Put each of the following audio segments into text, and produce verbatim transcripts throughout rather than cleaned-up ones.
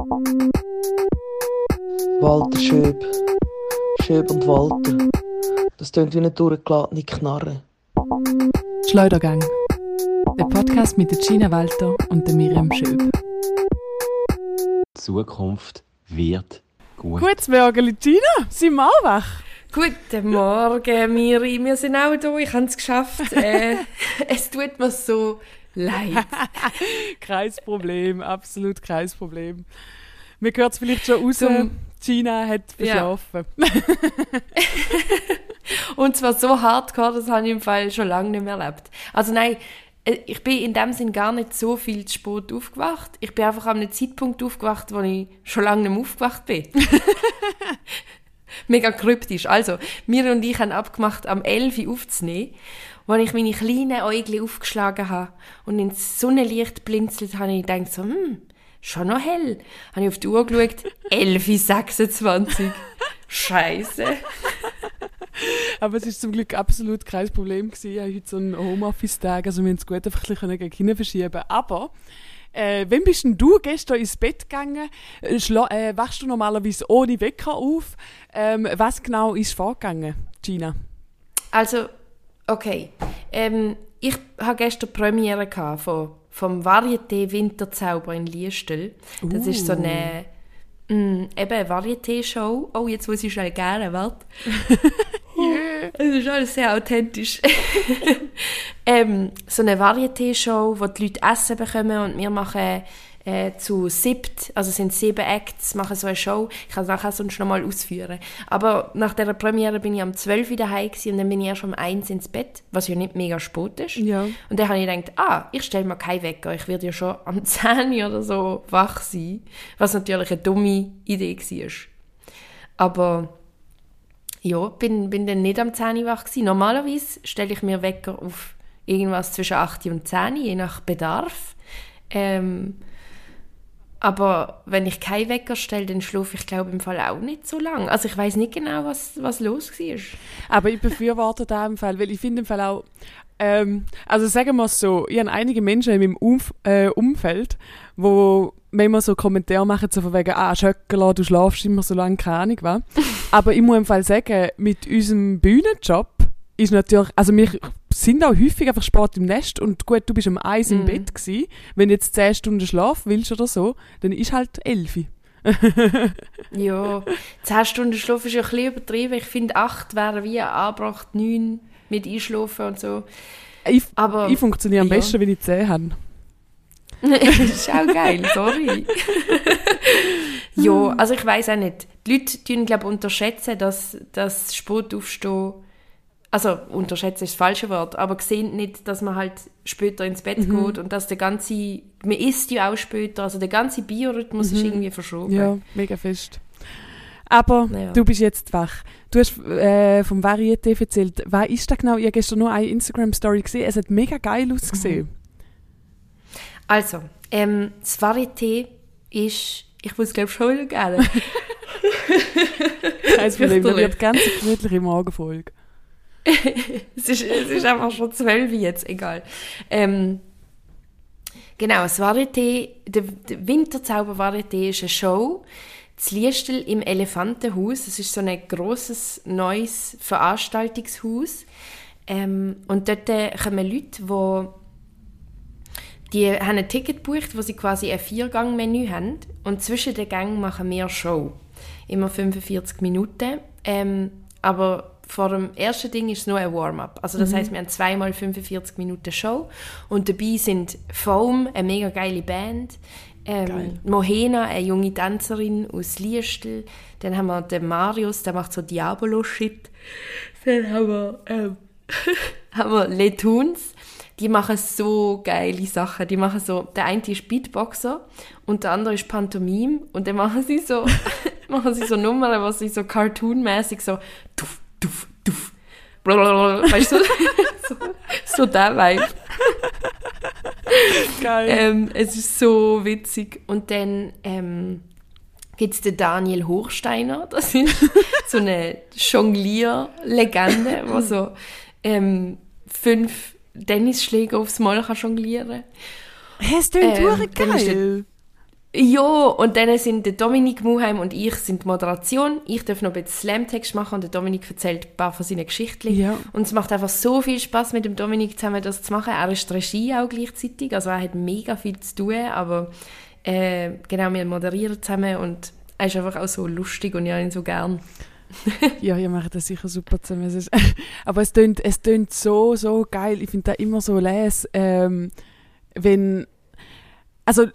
Walter Schöb. Schöb und Walter. Das tönt wie eine durchgeladene Knarre. Schleudergang. Der Podcast mit der Gina Walter und der Miriam Schöb. Die Zukunft wird gut. Gutes Morgen, Gina. Sind wir auch wach? Guten Morgen, Miri. Wir sind auch da. Ich habe es geschafft. Äh, es tut mir so leid. Kein Problem, absolut kein Problem. Wir hören es vielleicht schon raus, Zum, Gina hat verschlafen. Ja. Und zwar so hardcore, das habe ich im Fall schon lange nicht mehr erlebt. Also nein, ich bin in dem Sinn gar nicht so viel zu spät aufgewacht. Ich bin einfach an einem Zeitpunkt aufgewacht, wo ich schon lange nicht mehr aufgewacht bin. Mega kryptisch. Also, Miri und ich haben abgemacht, am elf Uhr aufzunehmen, als ich meine kleinen Äugel aufgeschlagen habe und ins Sonnenlicht blinzelt, habe ich gedacht, so, hm, schon noch hell. Habe ich auf die Uhr geschaut, elf Uhr sechsundzwanzig. Scheisse. Aber es war zum Glück absolut kein Problem gewesen. Ich hatte heute so einen Homeoffice-Tag, also wir konnten es gut einfach ein bisschen gegen hinten verschieben. Aber, äh, wann bist denn du gestern ins Bett gegangen? Schla- äh, wachst du normalerweise ohne Wecker auf? Ähm, was genau ist vorgegangen, Gina? Also, okay. Ähm, ich hatte gestern Premiere gehabt von, vom Varieté Winterzauber in Liestel. Das uh. ist so eine, mh, eben eine Varieté-Show. Oh, jetzt muss ich schnell gerne, warte. Yeah. Das ist alles sehr authentisch. ähm, so eine Varieté-Show, wo die Leute Essen bekommen und wir machen äh, zu siebt, also es sind sieben Acts, machen so eine Show. Ich kann es nachher sonst noch mal ausführen. Aber nach dieser Premiere bin ich am zwölf Uhr daheim gewesen und dann bin ich erst um eins ins Bett, was ja nicht mega spät ist. Ja. Und dann habe ich gedacht, ah, ich stelle mir keinen Wecker, ich werde ja schon am zehn Uhr oder so wach sein, was natürlich eine dumme Idee war. Aber ja, bin, bin dann nicht am zehn Uhr wach gewesen. Normalerweise stelle ich mir Wecker auf irgendwas zwischen acht und zehn, je nach Bedarf. Ähm, aber wenn ich keinen Wecker stelle, dann schlafe ich, glaube ich, im Fall auch nicht so lange. Also ich weiss nicht genau, was, was los war. Aber ich befürworte das im Fall, weil ich finde im Fall auch, ähm, also sagen wir es so, ich habe einige Menschen in meinem Umf- äh, Umfeld, wo wenn wir so Kommentare machen, so von wegen, ah, Schöckela, du schlafst immer so lange, keine Ahnung, was. Aber ich muss im Fall sagen, mit unserem Bühnenjob ist natürlich, also wir sind auch häufig einfach spät im Nest und gut, du bist um eins mm. im Bett gewesen. Wenn du jetzt zehn Stunden Schlaf willst oder so, dann ist halt elf. Ja, zehn Stunden Schlaf ist ja ein bisschen übertrieben. Ich finde, acht wären wie angebracht, neun mit Einschlafen und so. Ich, Aber, ich funktioniere am ja. besten, wenn ich zehn habe. Das ist auch geil, sorry. Ja, also ich weiss auch nicht. Die Leute tun, glaube ich, unterschätzen, dass das spät aufstehen, also unterschätzen ist das falsche Wort, aber sehen nicht, dass man halt später ins Bett mhm. geht und dass der ganze, man isst ja auch später, also der ganze Biorhythmus mhm. ist irgendwie verschoben. Ja, mega fest. Aber ja. Du bist jetzt wach. Du hast äh, vom Varieté erzählt. Was ist das genau? Ich habe gestern nur eine Instagram-Story gesehen. Es hat mega geil ausgesehen. Mhm. Also, ähm, das Varieté ist, ich muss glaube schon wieder gerne. Kein Problem, das wird ganz gemütliche Morgenfolge. es, ist, es ist einfach schon zwölf jetzt, egal. Ähm, genau, das Varieté, der, der Winterzauber-Varieté ist eine Show in Liestel im Elefantenhaus. Das ist so ein grosses, neues Veranstaltungshaus. Ähm, und dort kommen Leute, die Die haben ein Ticket gebucht, wo sie quasi ein Viergang-Menü haben. Und zwischen den Gängen machen wir Show. Immer fünfundvierzig Minuten. Ähm, aber vor dem ersten Ding ist es nur ein Warm-up. Also das mhm. heisst, wir haben zweimal fünfundvierzig Minuten Show. Und dabei sind Foam, eine mega geile Band. Ähm, Mohena, eine junge Tänzerin aus Liestel. Dann haben wir den Marius, der macht so Diabolo-Shit. Dann haben wir, ähm, haben wir Les Toons. Die machen so geile Sachen. Die machen so, der eine ist Beatboxer und der andere ist Pantomime. Und dann machen sie so, machen sie so Nummern, wo sie so cartoonmäßig so tuff, tuff, tuff. Weißt du, so, so der Vibe. Geil. Ähm, es ist so witzig. Und dann ähm, gibt es den Daniel Hochsteiner. Das ist so eine Jonglier-Legende, wo so ähm, fünf Tennisschläger aufs Mal kann jonglieren. Hast du ihn ähm, geil? Ja, und dann sind der Dominik Muheim und ich sind die Moderation. Ich darf noch ein bisschen Slam-Text machen und der Dominik erzählt ein paar von seinen Geschichten. Ja. Und es macht einfach so viel Spass mit dem Dominik zusammen das zu machen. Er ist Regie auch gleichzeitig, also er hat mega viel zu tun, aber äh, genau, wir moderieren zusammen und er ist einfach auch so lustig und ich habe ihn so gern. Ja, ihr macht das sicher super zusammen. Es ist, aber es tönt, es tönt so, so geil. Ich finde das immer so les, ähm, wenn, also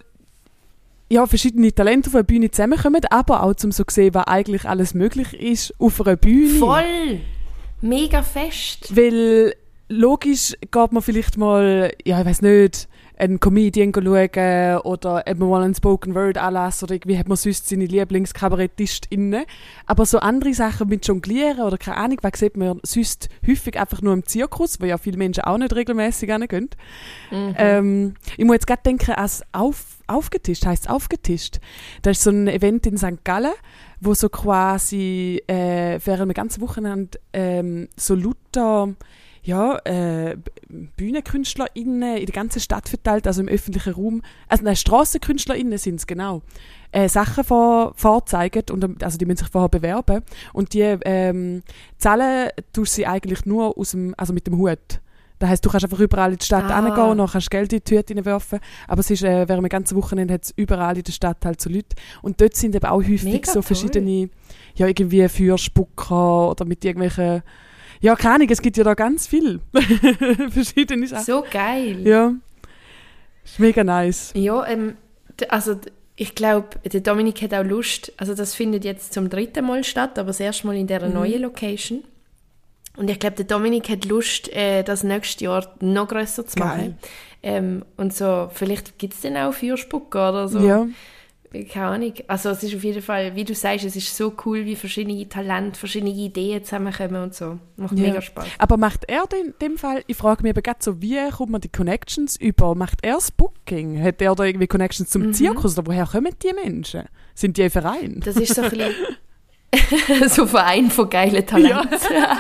ja, verschiedene Talente auf einer Bühne zusammenkommen, aber auch zum so sehen, was eigentlich alles möglich ist auf einer Bühne. Voll! Mega fest! Weil logisch geht man vielleicht mal, ja, ich weiß nicht, einen Comedian schauen oder eben mal einen Spoken Word anlassen oder irgendwie hat man sonst seine LieblingskabarettistInnen. Aber so andere Sachen mit Jonglieren oder keine Ahnung, was sieht man sonst häufig einfach nur im Zirkus, wo ja viele Menschen auch nicht regelmäßig hingehen. Mhm. Ähm, ich muss jetzt gerade denken, als auf, aufgetischt, heisst es aufgetischt. Das ist so ein Event in Sankt Gallen, wo so quasi äh, während einem ganzen Wochenende ähm, so lauter ja, äh, BühnenkünstlerInnen in der ganzen Stadt verteilt, also im öffentlichen Raum, also nein, StrassenkünstlerInnen sind es, genau, äh, Sachen vor, vorzeigen, und, also die müssen sich vorher bewerben und die ähm, zahlen tust sie eigentlich nur aus dem, also mit dem Hut. Das heisst, du kannst einfach überall in die Stadt ah. hingehen und dann kannst Geld in die Tüte reinwerfen. Aber es ist, äh, während dem ganzen Wochenende hat es überall in der Stadt halt so Leute. Und dort sind eben auch häufig Mega so toll. verschiedene, ja, irgendwie Fürspucker oder mit irgendwelchen, ja, keine Ahnung, es gibt ja da ganz viel verschiedene Sachen. So geil! Ja, ist mega nice. Ja, ähm, d- also d- ich glaube, der Dominik hat auch Lust, also das findet jetzt zum dritten Mal statt, aber das erste Mal in dieser Mhm. neuen Location. Und ich glaube, der Dominik hat Lust, äh, das nächstes Jahr noch grösser zu machen. Geil. Ähm, und so, vielleicht gibt es dann auch Fürspucker oder so. Ja. Keine Ahnung. Also es ist auf jeden Fall, wie du sagst, es ist so cool, wie verschiedene Talente, verschiedene Ideen zusammenkommen und so. Macht Ja. mega Spaß. Aber macht er in dem Fall, ich frage mich eben gerade so, wie kommt man die Connections über? Macht er das Booking? Hat er da irgendwie Connections zum Mhm. Zirkus? Oder woher kommen die Menschen? Sind die ein Verein? Das ist so ein bisschen so ein Verein von geilen Talenten.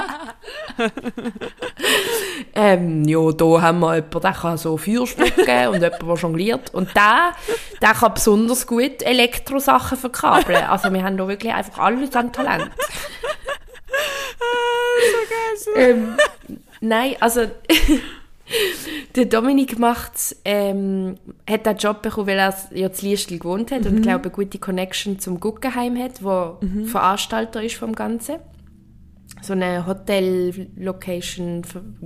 ähm, ja, da haben wir jemanden, der kann so Feuer spucken und jemanden, der jongliert. Und der, der kann besonders gut Elektrosachen verkabeln. Also wir haben da wirklich einfach alles an Talent. so geil. ähm, nein, also der Dominik macht's, ähm, hat den Job bekommen, weil er ja in Liestl gewohnt hat Mhm. und glaube eine gute Connection zum Guggenheim hat, wo Mhm. Veranstalter ist vom Ganzen. So eine Hotel-Location,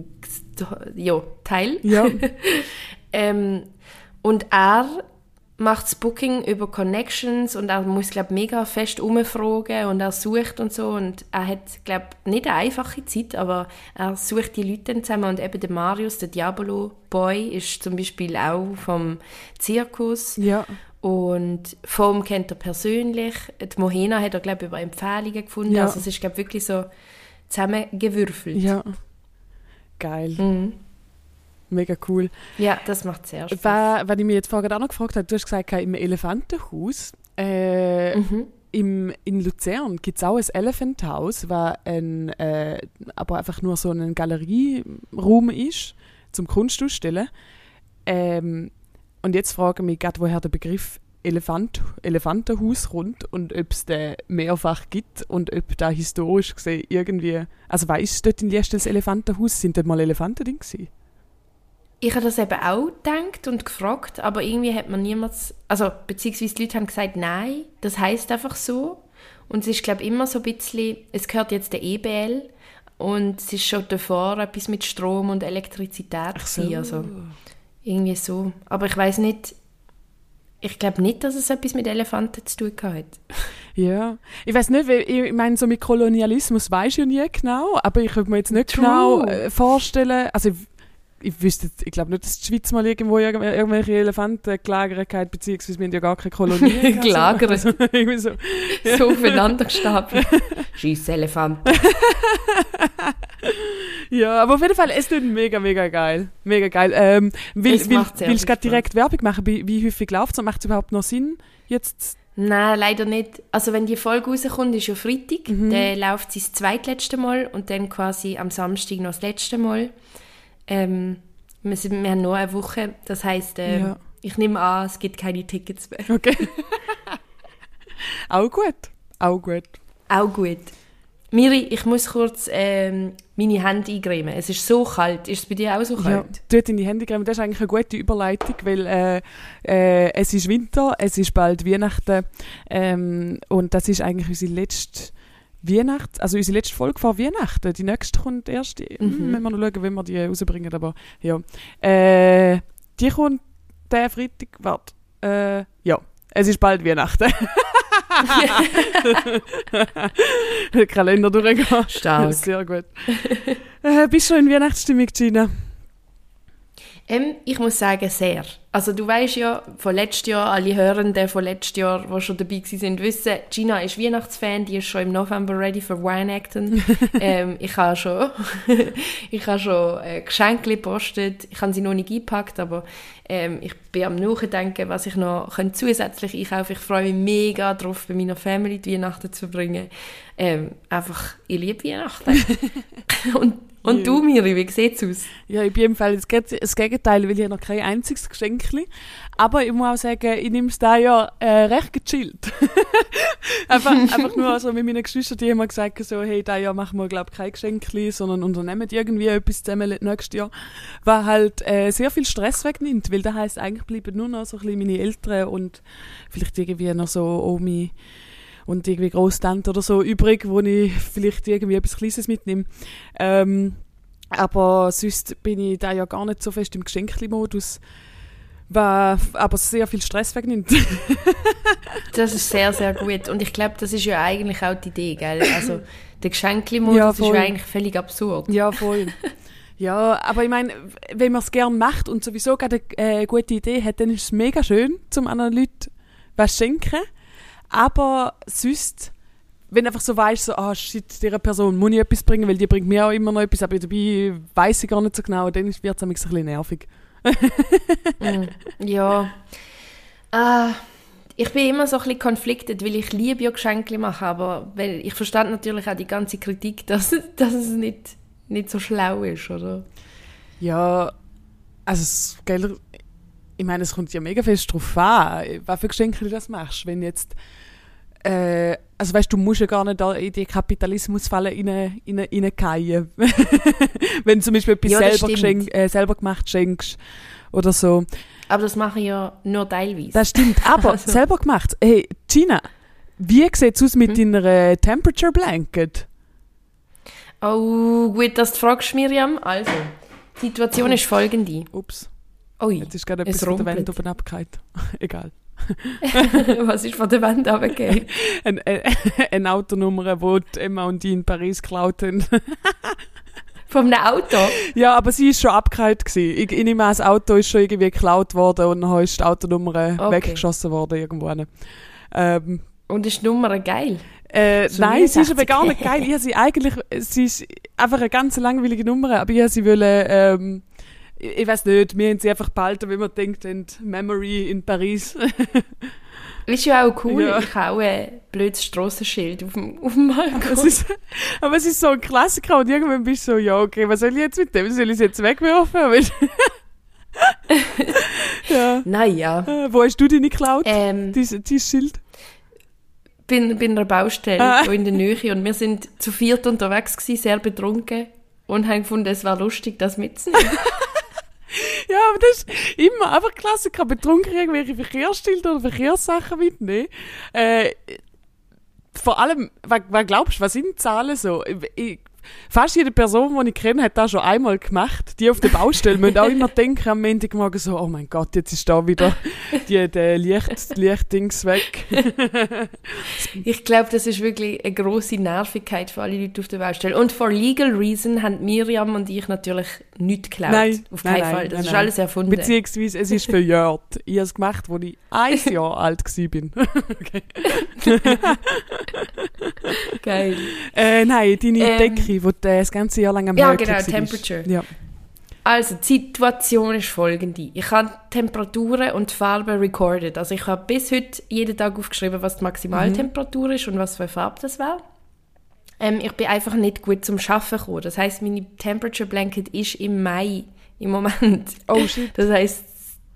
ja, Teil. Ja. ähm, und er macht das Booking über Connections und er muss, glaube ich, mega fest umfragen und er sucht und so und er hat, glaube ich, nicht eine einfache Zeit, aber er sucht die Leute dann zusammen und eben der Marius, der Diabolo-Boy, ist zum Beispiel auch vom Zirkus Ja. und Form kennt er persönlich, die Mohena hat er, glaube ich, über Empfehlungen gefunden, Ja. also es ist, glaube ich, wirklich so zusammengewürfelt. Ja. Geil. Mhm. Mega cool. Ja, das macht sehr Spaß. Was, was ich mich jetzt vorhin auch noch gefragt habe, du hast gesagt, im Elefantenhaus äh, Mhm. im, in Luzern gibt es auch ein Elephant House, was ein, äh, aber einfach nur so ein Galerieraum ist, zum Kunst ausstellen. Ähm, und jetzt frage ich mich gerade, woher der Begriff Elefant, Elefantenhaus kommt und ob es den mehrfach gibt und ob da historisch gesehen irgendwie, also was ist dort in Liestel das Elefantenhaus? Sind dort mal Elefanten drin gewesen? Ich habe das eben auch gedacht und gefragt, aber irgendwie hat man niemals, also beziehungsweise die Leute haben gesagt, nein, das heisst einfach so. Und es ist, glaube ich, immer so ein bisschen, es gehört jetzt der E B L und es ist schon davor etwas mit Strom und Elektrizität Ach so. gewesen, also irgendwie so. Aber ich weiß nicht, ich glaube nicht, dass es etwas mit Elefanten zu tun hat. Ja, ich weiß nicht, weil ich meine, so mit Kolonialismus weiß ich ja nie genau, aber ich würde mir jetzt nicht True. genau äh, vorstellen, also ich, ich wüsste, ich glaube nicht, dass die Schweiz mal irgendwo irgendw- irgendwelche Elefanten gelagert hat, beziehungsweise wir haben ja gar keine Kolonie. gehabt, so. Gelagert. Also, irgendwie so. So aufeinander gestapelt. Scheiss Elefant. Ja, aber auf jeden Fall, es tut mega, mega geil. Mega geil. Ähm, will, Es will, macht sehr willst du viel gerade direkt Werbung machen? Wie, wie häufig läuft es und macht es überhaupt noch Sinn, jetzt? Nein, leider nicht. Also wenn die Folge rauskommt, ist ja Freitag. Mhm. Dann läuft sie das zweitletzte Mal und dann quasi am Samstag noch das letzte Mal. Ähm, wir, sind, wir haben noch eine Woche. Das heisst, äh, Ja. Ich nehme an, es gibt keine Tickets mehr. Okay. Auch gut. Auch gut. Auch gut. Miri, ich muss kurz ähm, meine Hände eincremen. Es ist so kalt. Ist es bei dir auch so kalt? Ja, tut in die Hände cremen. Das ist eigentlich eine gute Überleitung, weil äh, äh, es ist Winter, es ist bald Weihnachten ähm, und das ist eigentlich unsere letzte Weihnacht, also unsere letzte Folge vor Weihnachten. Die nächste kommt erst, mhm. wenn wir noch schauen, wenn wir die rausbringen, aber ja. Äh, die kommt der Freitag, warte, äh, ja, es ist bald Weihnachten. Der Kalender durchgehen. Stark. Sehr gut. Äh, bist du schon in Weihnachtsstimmung, Gina? Ähm, ich muss sagen, sehr. Also du weißt ja, von letztes Jahr, alle Hörenden von letztes Jahr, die schon dabei waren, wissen, Gina ist Weihnachtsfan, die ist schon im November ready für Weihnachten. ähm, ich habe schon, ich habe schon äh, Geschenke gepostet, ich habe sie noch nicht eingepackt, aber ähm, ich bin am Nachdenken, was ich noch könnte zusätzlich einkaufen. Ich freue mich mega darauf, bei meiner Family die Weihnachten zu verbringen. Ähm, einfach, ich liebe Weihnachten. und Und ja. Du, Miri, wie sieht es aus? Ja, ich bin im Fall das Gegenteil, weil ich habe noch kein einziges Geschenk. Aber ich muss auch sagen, ich nehme es da ja äh, recht gechillt. einfach, einfach nur also mit meinen Geschwistern, die haben mir gesagt, so, hey, da Jahr machen wir, glaube ich, kein Geschenk, sondern unternehmen irgendwie etwas zusammen nächstes Jahr. Was halt äh, sehr viel Stress wegnimmt, weil das heisst, eigentlich bleiben nur noch so ein bisschen meine Eltern und vielleicht irgendwie noch so Omi und irgendwie Grosstante oder so übrig, wo ich vielleicht irgendwie etwas Kleines mitnehme. Ähm, aber sonst bin ich da ja gar nicht so fest im Geschenkli-Modus, was aber sehr viel Stress wegnimmt. Das ist sehr, sehr gut. Und ich glaube, das ist ja eigentlich auch die Idee, gell? Also der Geschenkli-Modus ja, ist ja eigentlich völlig absurd. Ja, voll. Ja, aber ich meine, wenn man es gerne macht und sowieso gerade eine äh, gute Idee hat, dann ist es mega schön, um anderen Leuten was zu schenken. Aber sonst, wenn du einfach so weißt, so, ah, oh, shit, dieser Person muss ich etwas bringen, weil die bringt mir auch immer noch etwas, aber dabei weiss ich gar nicht so genau, dann wird es ein bisschen nervig. mm, ja. Uh, ich bin immer so ein bisschen conflicted, weil ich liebe ja Geschenke machen, aber weil ich verstand natürlich auch die ganze Kritik, dass, dass es nicht, nicht so schlau ist, oder? Ja, also es, gell, ich meine, es kommt ja mega fest drauf an, was für Geschenke du das machst. Wenn jetzt, äh, also weißt du, musst ja gar nicht in die Kapitalismusfalle rein, rein, reingehen. Wenn du zum Beispiel etwas ja, selber, geschenk, äh, selber gemacht schenkst oder so. Aber das mache ich ja nur teilweise. Das stimmt, aber also. Selber gemacht. Hey, Gina, wie sieht es aus mit hm? deiner Temperature Blanket? Oh, gut, dass du fragst, Miriam. Also, die Situation ist folgende. Ups. Ui, jetzt ist gerade etwas von der Wand oben abgefallen. Egal. Was ist von der Wand abgefallen? eine, eine, eine Autonummer, die Emma und die in Paris geklaut haben. Von einem Auto? Ja, aber sie war schon abgefallen. Ich, ich nehme an, das Auto ist schon irgendwie geklaut worden und dann ist die Autonummer okay. weggeschossen worden irgendwo. Ähm, und ist die Nummer geil? Äh, so nein, sie ist aber gar nicht geil. Ich habe sie eigentlich, sie ist einfach eine ganz langweilige Nummer, aber ich habe sie wollen, ähm, ich, ich weiß nicht, wir haben sie einfach behalten, wenn man denkt, in Memory in Paris. Ist ja auch cool, ja. Ich habe auch ein blödes Strassenschild auf dem, auf dem Balkon. Aber es, ist, aber es ist so ein Klassiker und irgendwann bist du so, ja okay, was soll ich jetzt mit dem? Soll ich es jetzt wegwerfen? Ja. Naja. Äh, wo hast du deine geklaut? Ähm, Dein, dein Schild? Bin, bin einer Baustelle ah. in der Nähe und wir sind zu viert unterwegs gewesen, sehr betrunken und haben gefunden, es war lustig, das mitzunehmen. Ja, aber das ist immer einfach Klassiker. Betrunken irgendwelche Verkehrsschilder oder Verkehrssachen mitnehmen. Äh, vor allem, was, was glaubst du, was sind die Zahlen so? Ich, fast jede Person, die ich kenne, hat das schon einmal gemacht. Die auf der Baustelle müssen auch immer denken am Montagmorgen so, oh mein Gott, jetzt ist da wieder die, der Licht, Lichtdings weg. Ich glaube, das ist wirklich eine grosse Nervigkeit für alle Leute auf der Baustelle. Und for legal reason haben Miriam und ich natürlich nichts geklaut. Nein, auf keinen nein, Fall. Das nein, ist nein. alles erfunden. Beziehungsweise es ist verjährt. Ich habe es gemacht, als ich ein Jahr alt war. Okay. Geil. Äh, nein, deine ähm, Decke, die du das ganze Jahr lang am Ja, genau, Temperature. Ja. Also, die Situation ist folgende. Ich habe Temperaturen und Farben recorded. Also ich habe bis heute jeden Tag aufgeschrieben, was die Maximaltemperatur mhm. ist und was für eine Farbe das war. Ähm, ich bin einfach nicht gut zum Arbeiten gekommen. Das heisst, meine Temperature Blanket ist im Mai im Moment. Oh shit. Das heisst,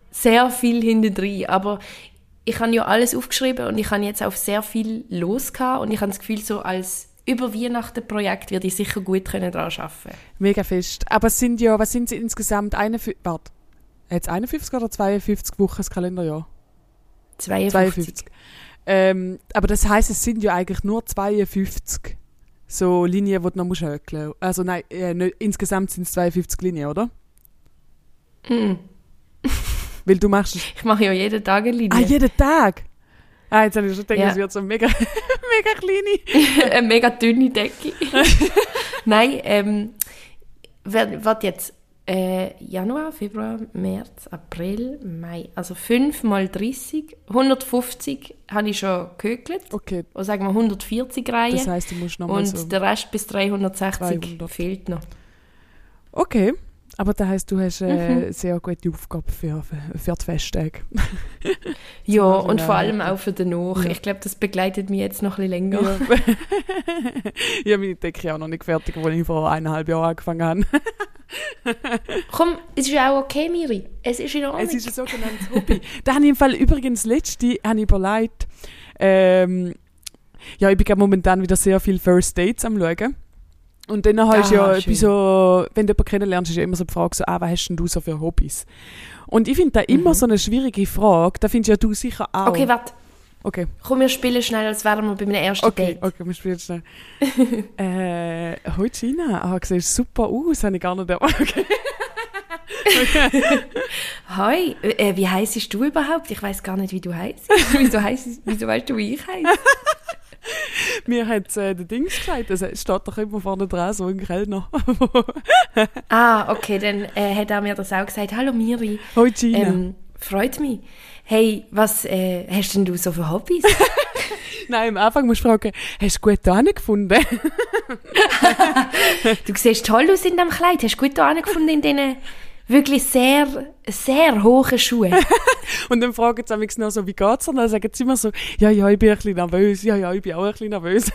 sehr viel hinten drin, aber ich habe ja alles aufgeschrieben und ich habe jetzt auf sehr viel los gehabt und ich habe das Gefühl, so als über Weihnachten-Projekt werde ich sicher gut daran arbeiten. Mega fest. Aber es sind ja, was sind sie insgesamt? einundfünfzig, warte, hat es einundfünfzig oder zweiundfünfzig Wochen das Kalenderjahr? zweiundfünfzig. zweiundfünfzig. Ähm, aber das heisst, es sind ja eigentlich nur zweiundfünfzig so Linien, die du noch musst häkeln musst. Also nein, äh, nicht, insgesamt sind es zweiundfünfzig Linien, oder? Mm. Weil du machst es... Ich mache ja jeden Tag eine Linie. Ah, jeden Tag? Ah, jetzt habe ich schon gedacht, Ja. es wird so mega, mega kleine. Eine mega dünne Decke. Nein, ähm, warte jetzt. Äh, Januar, Februar, März, April, Mai. Also fünf mal dreißig. hundertfünfzig habe ich schon gehökelt. Okay, Oder sagen wir hundertvierzig Reihen. das heisst, du musst nochmal und so... der Rest bis dreihundertsechzig zweihundert. fehlt noch. Okay, aber das heisst, du hast eine Mhm. äh, sehr gute Aufgabe für, für, für die Festtage. Ja, Also, und ja. vor allem auch für den Nach. Ja. Ich glaube, das begleitet mich jetzt noch ein bisschen länger. Ja. Ich habe meine Decke auch noch nicht fertig, als ich vor eineinhalb Jahren angefangen habe. Komm, es ist ja auch okay, Miri. Es ist in Ordnung. Es ist ein sogenanntes Hobby. Da habe ich im Fall übrigens letzte habe ich überlegt, ähm, ja, ich bin gerade momentan wieder sehr viel First Dates am Schauen. Und dann hast du Ah, ja schön. bei so, wenn du jemanden kennenlernst, ist ja immer so die Frage, so, ah, was hast denn du so für Hobbys? Und ich finde da immer Mhm. so eine schwierige Frage, da findest ja du sicher auch. Okay, warte. Okay, Komm, wir spielen schnell, als wären wir bei einem ersten okay, Date. okay, wir spielen schnell. äh, Hoi Gina, ah, du siehst super aus, habe ich gar nicht erwartet. Okay. Hi, äh, wie heisst du überhaupt? Ich weiß gar nicht, wie du heisst. wieso, heisst, wieso weißt du, wie ich heiße? Mir hat äh, der Dings gesagt, es steht doch immer vorne dran, so ein Kellner. Ah, okay, dann äh, hat er mir das auch gesagt. Hallo Miri, Hoi Gina. ähm, freut mich. Hey, was äh, hast denn du so für Hobbys? Nein, am Anfang musst du fragen, hast du gut angefunden? Du siehst toll aus in diesem Kleid. Hast du gut angefunden in diesen wirklich sehr, sehr hohen Schuhen? Und dann fragen sie mich noch so, wie geht's? Und dann sagen sie immer so, ja, ja, ich bin ein bisschen nervös, ja, ja, ich bin auch ein bisschen nervös.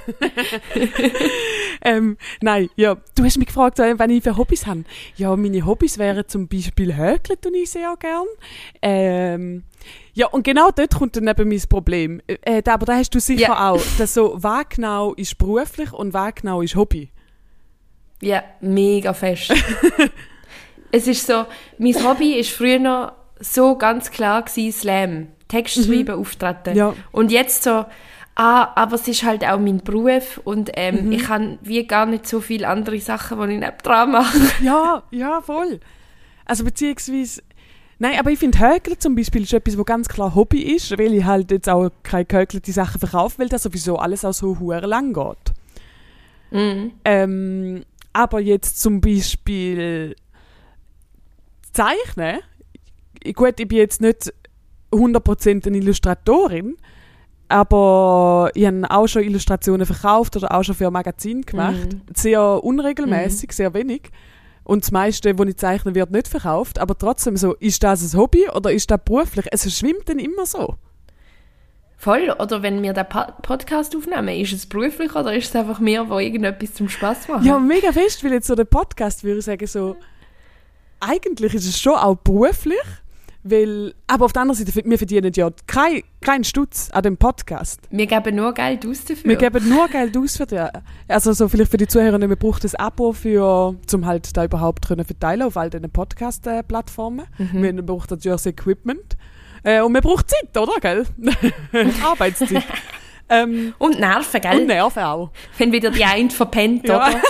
ähm, nein, ja, du hast mich gefragt, äh, wenn ich für Hobbys habe. Ja, meine Hobbys wären zum Beispiel Häkeln, tue ich sehr gern. Ähm, ja, und genau dort kommt dann eben mein Problem. Äh, da- aber da hast du sicher Ja. auch, dass so, was genau ist beruflich und was genau ist Hobby. Ja, mega fest. Es ist so, mein Hobby ist früher noch so ganz klar gewesen, Slam. Text schreiben, auftreten. Ja. Und jetzt so, ah, aber es ist halt auch mein Beruf und ähm, ich habe wie gar nicht so viele andere Sachen, die ich nebendran mache. Ja, ja, voll. Also beziehungsweise, nein, aber ich finde Häkeln zum Beispiel ist etwas, was ganz klar Hobby ist, weil ich halt jetzt auch keine gehäkelte Sachen verkaufe, weil das sowieso alles auch so hure lang geht. Mhm. Ähm, aber jetzt zum Beispiel Zeichnen, gut, ich bin jetzt nicht hundert Prozent eine Illustratorin, aber ich habe auch schon Illustrationen verkauft oder auch schon für ein Magazin gemacht. Mhm. Sehr unregelmäßig, sehr wenig. Und das meiste, was ich zeichne, wird nicht verkauft. Aber trotzdem so, ist das ein Hobby oder ist das beruflich? Es schwimmt dann immer so. Voll, oder wenn wir den Pa- Podcast aufnehmen, ist es beruflich oder ist es einfach mehr, wo irgendetwas zum Spass machen? Ja, mega fest, weil jetzt so der Podcast, würde ich sagen, so, eigentlich ist es schon auch beruflich, weil, aber auf der anderen Seite, wir verdienen ja keinen kein Stutz an dem Podcast. Wir geben nur Geld aus dafür. Wir geben nur Geld aus für den. Also so vielleicht für die Zuhörer, wir brauchen ein Abo für, um halt da überhaupt können verteilen auf all diesen Podcast-Plattformen. Mhm. Wir brauchen natürlich das Equipment. Äh, und wir brauchen Zeit, oder, gell? Arbeitszeit. ähm, Und Nerven, gell? und Nerven auch. Wenn wieder die eine verpennt, Ja. oder?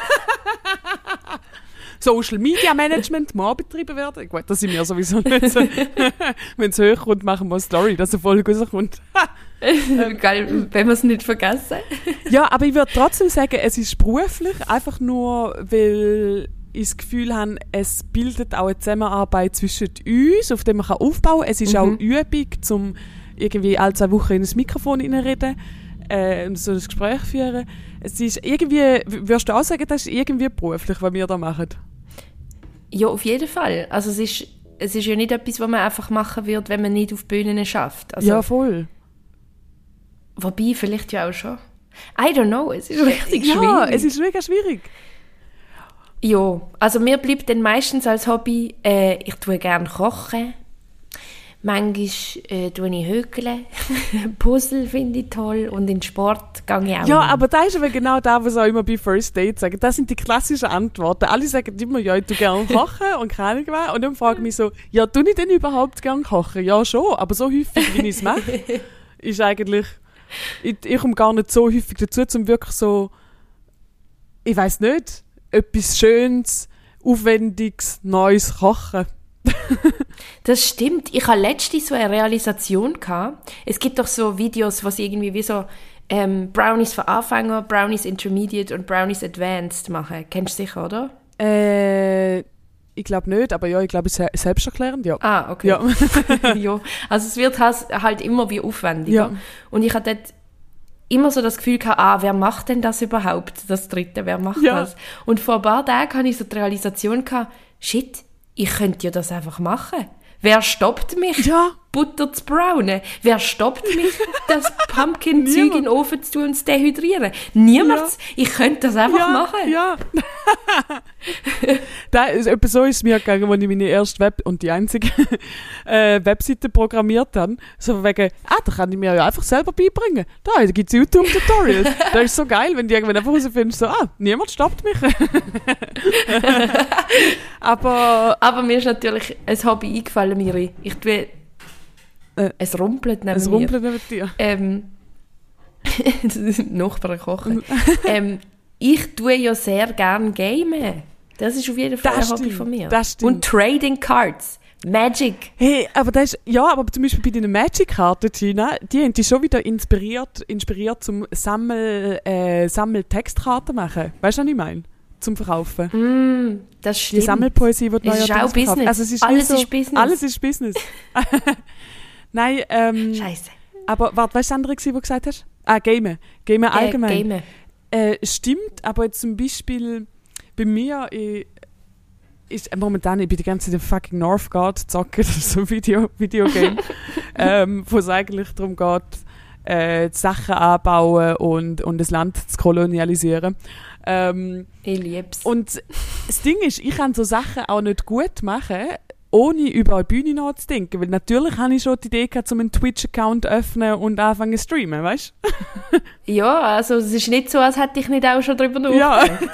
Social Media Management muss betrieben werden. Gut, das sind wir sowieso nicht so. Wenn es hochkommt, machen wir eine Story, dass eine Folge rauskommt. Geil, wenn wir es nicht vergessen. Ja, aber ich würde trotzdem sagen, es ist beruflich, einfach nur, weil ich das Gefühl habe, es bildet auch eine Zusammenarbeit zwischen uns, auf der man kann aufbauen kann. Es ist Mhm. auch Übung, um irgendwie alle zwei Wochen in ein Mikrofon reinreden äh, und so ein Gespräch führen. Es ist irgendwie, würdest du auch sagen, das ist irgendwie beruflich, was wir da machen? Ja, auf jeden Fall. Also es ist, es ist ja nicht etwas, was man einfach machen wird, wenn man nicht auf Bühnen schafft. Also, Ja, voll. Wobei, vielleicht ja auch schon. I don't know, es ist richtig Ja, schwierig. es ist mega schwierig. Ja, also mir bleibt dann meistens als Hobby, äh, ich tue gerne kochen. Manchmal äh, tue ich Hökeln. Puzzle finde ich toll. Und in Sport gehe ich auch Ja, nicht. aber das ist aber genau das, was auch immer bei First Dates sagen. Das sind die klassischen Antworten. Alle sagen immer, ja, ich tue gerne kochen und keine Ahnung was. Und dann frage ich mich so, ja, tue ich denn überhaupt gerne kochen? Ja, schon, aber so häufig, wie ich es mache, ist eigentlich, ich, ich komme gar nicht so häufig dazu, um wirklich so, ich weiss nicht, etwas Schönes, Aufwendiges, Neues kochen. Das stimmt. Ich hatte letztens so eine Realisation gehabt. Es gibt doch so Videos, was irgendwie wie so ähm, Brownies für Anfänger, Brownies Intermediate und Brownies Advanced machen. Kennst du sicher, oder? Äh, ich glaube nicht, aber ja, ich glaube, es ist selbsterklärend, ja. Ah, okay. Ja. Ja. Also es wird halt immer wie aufwendiger. Ja. Und ich hatte dort immer so das Gefühl gehabt, ah, wer macht denn das überhaupt, das Dritte, wer macht Ja. das? Und vor ein paar Tagen hatte ich so die Realisation gehabt, shit, ich könnte ja das einfach machen. Wer stoppt mich, Ja. Butter zu brownen? Wer stoppt mich, das Pumpkin-Zeug in den Ofen zu tun und zu dehydrieren? Niemand. Ja. Ich könnte das einfach ja, machen. Ja. da ist, etwa so ist es mir gegangen, als ich meine erste Web- und die einzige äh, Webseite programmiert habe. So von wegen, ah, da kann ich mir ja einfach selber beibringen. Da gibt es YouTube-Tutorials. Das ist so geil, wenn du irgendwann einfach rausfindest, so, ah, niemand stoppt mich. Aber Aber mir ist natürlich ein Hobby eingefallen, Miri. Ich tue... Äh, es rumpelt neben es mir. rumpelt neben dir. Ähm, Nachbarn kochen. ähm, ich tue ja sehr gerne gamen. Das ist auf jeden Fall Das ein Hobby stimmt, von mir. das stimmt. Und Trading Cards. Magic. Hey, aber das ist, ja, aber zum Beispiel bei deinen Magic-Karten, Gina, die haben dich schon wieder inspiriert, inspiriert zum Sammel, äh, Sammel-Textkarten machen. Weißt du, was ich meine? Zum Verkaufen. Mm, das Die stimmt. Sammelpoesie wird Es ist neuerdings auch Business. verkauft. Also es ist Alles nicht so, ist Business. Alles ist Business. Nein, ähm, Scheiße. aber warte, weißt du, das andere, was du gesagt hast? Ah, Gamen. Gamen allgemein. Äh, gamen. Äh, stimmt, aber jetzt zum Beispiel bei mir ich, ist äh, momentan, ich bin die ganze Zeit im fucking Northgard zocken, das ist so ein Video, Videogame, ähm, wo es eigentlich darum geht, äh, Sachen anbauen und, und das Land zu kolonialisieren. Ähm, Ich lieb's. und das Ding ist, ich kann so Sachen auch nicht gut machen, ohne über eine Bühne nachzudenken. Weil natürlich habe ich schon die Idee gehabt, um einen Twitch-Account öffnen und anfangen zu streamen, weißt du? Ja, also es ist nicht so, als hätte ich nicht auch schon drüber Ja. nachgedacht.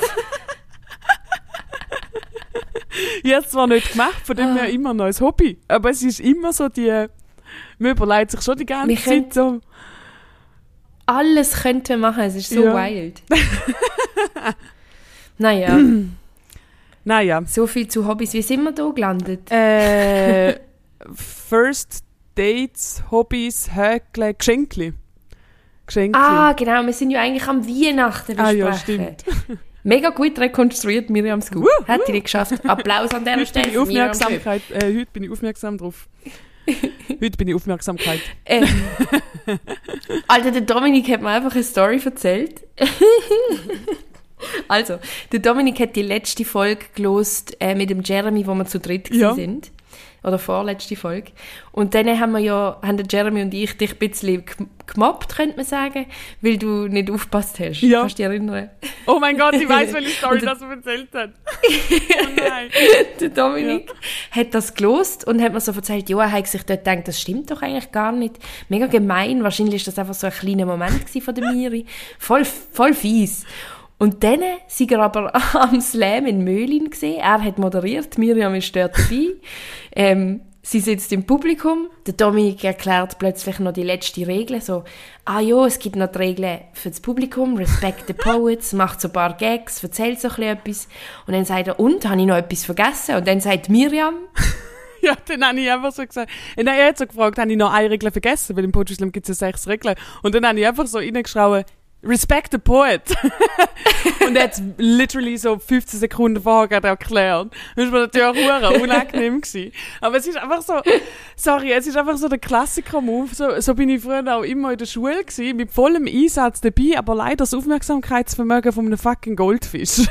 Ich habe es zwar nicht gemacht, von dem her immer noch ein Hobby. Aber es ist immer so die... Man überlegt sich schon die ganze Wir Zeit so... Alles könnte man machen, es ist so Ja. wild. Naja, Naja. so viel zu Hobbys. Wie sind wir da gelandet? Äh, First Dates, Hobbys, Häkeln, Geschenkli. Geschenkli. Ah, genau, wir sind ja eigentlich am Weihnachten besprechen. Ah, ja, stimmt. Mega gut rekonstruiert, Miriam Scoop. Hat die nicht geschafft. Applaus an dieser Heute bin, Stelle. ich für Miriam Scoop. Aufmerksamkeit, äh, heute bin ich aufmerksam drauf. Heute bin ich Aufmerksamkeit. Ähm, Alter, der Dominik hat mir einfach eine Story erzählt. Also, der Dominik hat die letzte Folge gelost äh, mit dem Jeremy, wo wir zu dritt Ja. sind. Oder vorletzte Folge. Und dann haben wir ja, haben der Jeremy und ich dich ein bisschen g- gemobbt, könnte man sagen, weil du nicht aufgepasst hast. Ja. Kannst du dich erinnern? Oh mein Gott, ich weiß, welche Story Und- das er erzählt hat. Oh nein. Der Dominik hat das gelost und hat mir so erzählt, ja, er hat sich dort gedacht, das stimmt doch eigentlich gar nicht. Mega gemein. Wahrscheinlich war das einfach so ein kleiner Moment gewesen von der Miri. Voll, voll fies. Und dann sind wir aber am Slam in Möhlin gesehen. Er hat moderiert, Miriam ist dort dabei. Ähm, sie sitzt im Publikum. Der Dominik erklärt plötzlich noch die letzte Regel. So, ah ja, es gibt noch die Regeln für das Publikum. Respect the Poets, macht so ein paar Gags, erzählt so ein bisschen etwas. Und dann sagt er, und, habe ich noch etwas vergessen? Und dann sagt Miriam, Ja, dann habe ich einfach so gesagt. Und dann hat er so gefragt, habe ich noch eine Regel vergessen? Weil im Poetry Slam gibt es ja sechs Regeln. Und dann habe ich einfach so reingeschrauben, Respect the Poet. Und er hat es literally so fünfzehn Sekunden vorher gerade erklärt. Das war natürlich auch verdammt unangenehm gewesen. Aber es ist einfach so, sorry, es ist einfach so der Klassiker-Move. So, so bin ich früher auch immer in der Schule gewesen, mit vollem Einsatz dabei, aber leider das Aufmerksamkeitsvermögen von einem fucking Goldfisch.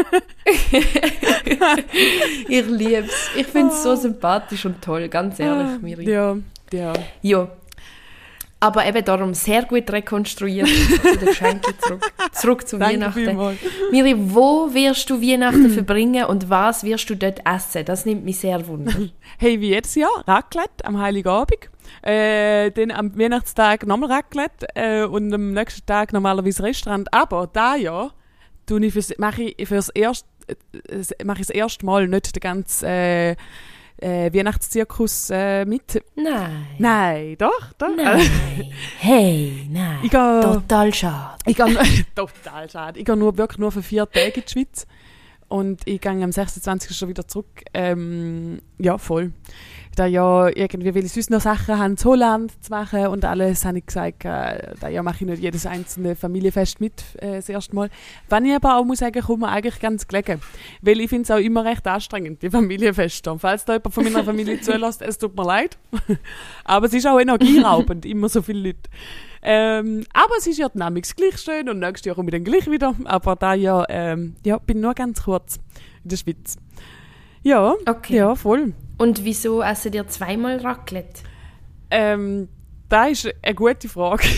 ich lieb's. Ich finde es so sympathisch und toll, ganz ehrlich, Miri. Ja, ja. Ja. Aber eben darum sehr gut rekonstruiert zu den Geschenken zurück. Zurück zu Weihnachten. Miri, wo wirst du Weihnachten verbringen und was wirst du dort essen? Das nimmt mich sehr wunder. Hey, wie jedes Jahr, Raclette am Heiligabend. Äh, dann am Weihnachtstag nochmal Raclette äh, und am nächsten Tag normalerweise Restaurant. Aber da Jahr mache ich fürs, mache ich fürs erste, äh, mache ich das erste Mal nicht den ganzen äh, äh, Weihnachtszirkus äh, mit. Nein. Nein, doch, doch. Nein. Hey, nein. Ich gehe, total schade. Ich gehe, total schade. Ich gehe nur, wirklich nur für vier Tage in die Schweiz. Und ich gehe am sechsundzwanzigsten schon wieder zurück. Ähm, ja, voll. Da ja irgendwie will ich sonst noch Sachen haben, zu Holland zu machen und alles, habe ich gesagt, äh, da ja mache ich nicht jedes einzelne Familienfest mit, äh, das erste Mal. Wenn ich aber auch muss sagen, kommt mir eigentlich ganz gelegen. Weil ich finde es auch immer recht anstrengend, die Familienfeste. Falls da jemand von meiner Familie zulässt, es tut mir leid. Aber es ist auch energieraubend, immer so viele Leute. Ähm, aber es ist ja dynamisch gleich schön und nächstes Jahr komme ich dann gleich wieder. Aber da ja, ähm, ja, bin nur ganz kurz in der Schweiz. Ja, okay. Ja, voll. Und wieso essen ihr zweimal Raclette? Ähm, das ist eine gute Frage.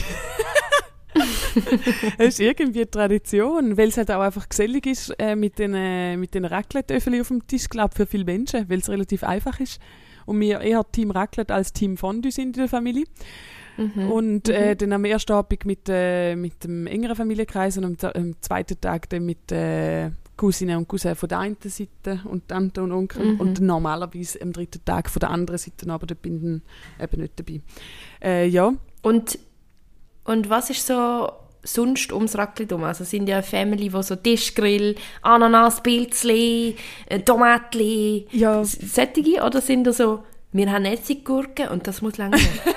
Es ist irgendwie eine Tradition, weil es halt auch einfach gesellig ist äh, mit den, äh, mit den Raclette-Öffeli auf dem Tisch, glaube für viele Menschen, weil es relativ einfach ist. Und wir eher Team Raclette als Team Fondue sind in der Familie. Mhm. Und äh, dann am ersten Abend mit, äh, mit dem engeren Familienkreis und am, am zweiten Tag dann mit äh, Cousinen und Cousins von der einen Seite und Tante und Onkel. Mhm. Und normalerweise am dritten Tag von der anderen Seite, aber da bin ich dann eben nicht dabei. Äh, ja. Und, und was ist so sonst ums Raclette herum? Also sind ja eine Family, die so Tischgrill, Ananas, Pilzli, Tomatli, ja. Sättige, oder sind da so, wir haben Essiggurken und das muss lang sein?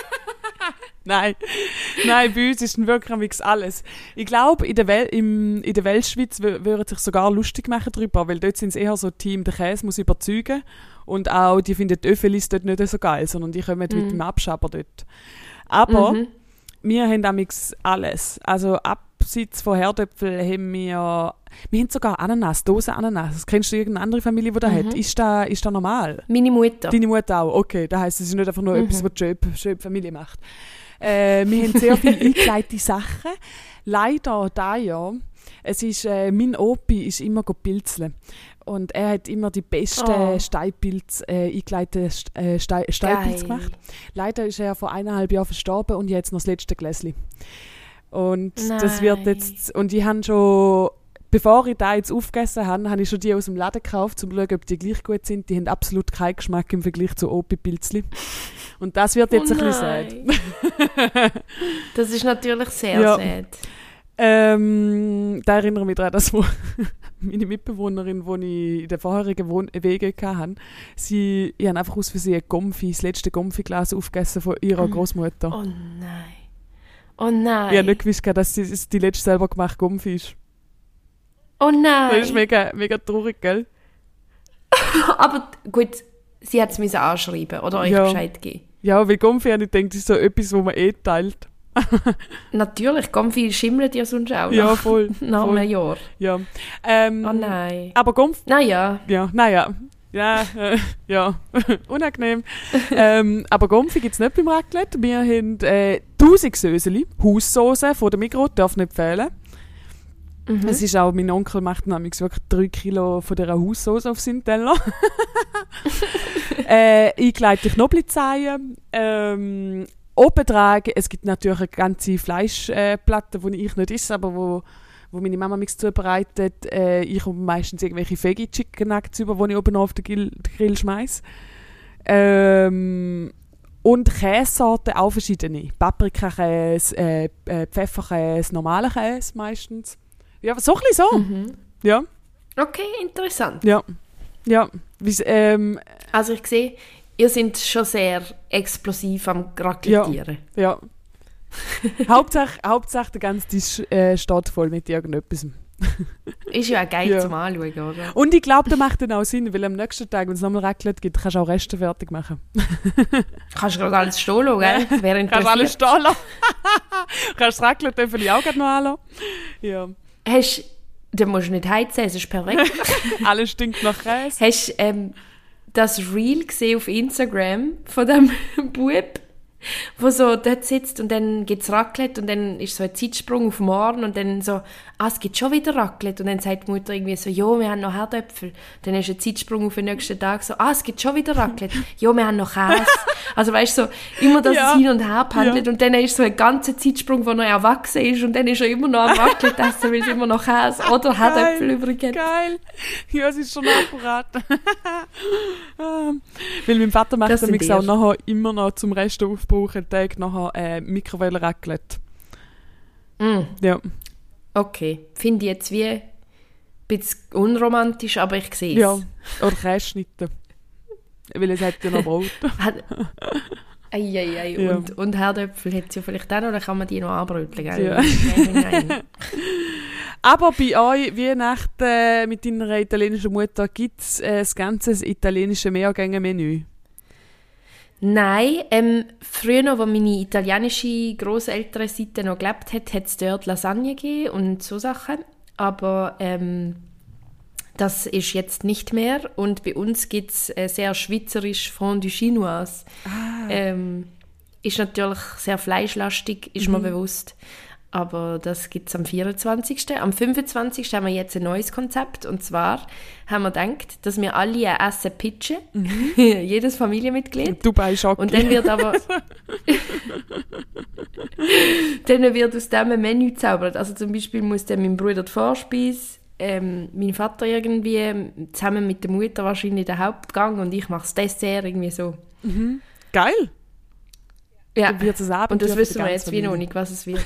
Nein, nein, bei uns ist dann wirklich alles. Ich glaube, in der, Wel- im, in der Weltschweiz w- würden sich sogar lustig machen darüber, weil dort sind es eher so Team, der Käse muss überzeugen und auch, die finden die Öffelis dort nicht so geil, sondern die kommen mhm. mit dem Abschaber dort. Aber mhm. wir haben damals alles. Also abseits von Herdöpfel haben wir, wir haben sogar Ananas, Dose Ananas. Kennst du irgendeine andere Familie, die das mhm. hat? Ist das, ist das normal? Meine Mutter. Deine Mutter auch, okay. Das heisst, es ist nicht einfach nur mhm. etwas, was die schöne Familie macht. Äh, wir haben sehr viele eingeleitete Sachen. Leider da ja. Es ist, äh, mein Opi ist immer pilzeln. Und er hat immer die besten oh. Steinpilze, äh, eingeleiteten äh, Stein, Steinpilze gemacht. Leider ist er vor eineinhalb Jahren verstorben und jetzt noch das letzte Gläschen. Und Nein. das wird jetzt, und ich habe schon, bevor ich da jetzt aufgegessen habe, habe ich schon die aus dem Laden gekauft, um zu schauen, ob die gleich gut sind. Die haben absolut keinen Geschmack im Vergleich zu Opi-Pilzli. Und das wird jetzt oh ein bisschen sad. Das ist natürlich sehr ja. sad. Ähm, da erinnere ich mich daran, dass meine Mitbewohnerin, die ich in den vorherigen Wohn- Wegen hatte, sie, ich habe einfach aus Versehen Gomfi, das letzte Gomfi-Glas aufgegessen von ihrer Großmutter. Oh nein. Oh nein. Ich habe nicht gewusst, dass sie die letzte selber gemacht Gomfi ist. Oh nein. Das ist mega, mega traurig, gell? Aber gut, sie hat es anschreiben oder euch ja. Bescheid geben. Ja, weil Gomfi, habe ich gedacht, ist so etwas, was man eh teilt. Natürlich, Gomfi schimmelt ja sonst auch ja, nach, voll, nach voll. einem Jahr. Ja. Ähm, oh nein. Aber Gomfi... Naja. Ja, naja. Ja, äh, ja, unangenehm. ähm, aber Gomfi gibt es nicht beim Raclette. Wir haben äh, tausend Söseli, Haussoße von der Migros, darf nicht fehlen. Mhm. Es ist auch, mein Onkel macht nämlich wirklich drei Kilo von dieser Haussoße auf seinen Teller. äh, eingeleitete Knoblauchzehen. Ähm, obendrag, es gibt natürlich eine ganze Fleischplatte, äh, die ich nicht esse, aber wo, wo meine Mama mich zubereitet. Äh, ich komme meistens irgendwelche Veggie-Chicken Nuggets über, die ich oben auf den Grill, den Grill schmeiße. Ähm, und Käsesorten auch verschiedene. Paprikakäse, äh, äh, Pfefferkäse, normale Käse meistens. Ja, so ein bisschen so. Mhm. Ja. Okay, interessant. Ja. Ja. Wie, ähm, also ich sehe, ihr seid schon sehr explosiv am Raclettieren. Ja. ja. Hauptsache, Hauptsache der ganze Tisch äh, steht voll mit irgendetwas. Ist ja auch geil ja. zum Anschauen, oder? Und ich glaube, das macht dann auch Sinn, weil am nächsten Tag, wenn es nochmal Raclette gibt, kannst du auch Reste fertig machen. Kannst du gerade alles stehen lassen, gell? Wer interessiert? Kannst alles stehen lassen. Kannst das Raclette vielleicht auch gerade noch anlassen. Ja. Hast, dann musst du nicht heizen, es ist perfekt. Alles stinkt nach Käse. Hast du ähm, das Reel gesehen auf Instagram von diesem Bub, wo so dort sitzt und dann gibt es Raclette und dann ist so ein Zeitsprung auf morgen und dann so, ah, es gibt schon wieder Raclette und dann sagt die Mutter irgendwie so, ja, wir haben noch Herdöpfel. Dann ist ein Zeitsprung auf den nächsten Tag so, ah, es gibt schon wieder Raclette. Ja, wir haben noch Käse. Also weißt du, so, immer das Ja. hin und her pendelt Ja. und dann ist so ein ganzer Zeitsprung, wo er erwachsen ist und dann ist er immer noch am Raclette essen, weil es immer noch Käse oder Herdöpfel übrig gibt. Geil. Ja, es ist schon akkurat. Ähm, Weil mein Vater macht Das sind nämlich auch ihr. nachher immer noch zum Rest aufbrauchen, Tag nachher äh, Mikrowellen-Raclette. Mm, Ja. okay, finde ich jetzt wie ein bisschen unromantisch, aber ich sehe es. Ja. Oder Käseschnitte. Weil es hat ja noch Brot. Hat- Eieiei, Ja. und, und Herdöpfel hat es ja vielleicht auch noch, dann kann man die noch anbröteln, gell? Ja. Nein, nein. Aber bei euch, Weihnachten mit deiner italienischen Mutter, gibt es äh, das ganze italienische Mehrgänge-Menü? Nein, ähm, früher noch, als meine italienische Grosselternseite noch gelebt hat, hat es dort Lasagne gegeben und so Sachen. Aber ähm, das ist jetzt nicht mehr. Und bei uns gibt es äh, sehr schweizerisch Fondue Chinoise. Ah. Ähm, ist natürlich sehr fleischlastig, ist mir bewusst. Aber das gibt es am vierundzwanzigsten Am fünfundzwanzigsten haben wir jetzt ein neues Konzept. Und zwar haben wir gedacht, dass wir alle ein Essen pitchen. Jedes Familienmitglied. Dubai Schocki. Und dann wird aber dann wird aus dem ein Menü gezaubert. Also zum Beispiel muss dann mein Bruder die Vorspeise, ähm, mein Vater irgendwie, zusammen mit der Mutter wahrscheinlich den Hauptgang und ich mache das Dessert irgendwie so. Geil. Ja. Dann wird es ein Und das Abenteuer für wissen die wir ganze jetzt wie noch Familie. nicht, was es wird.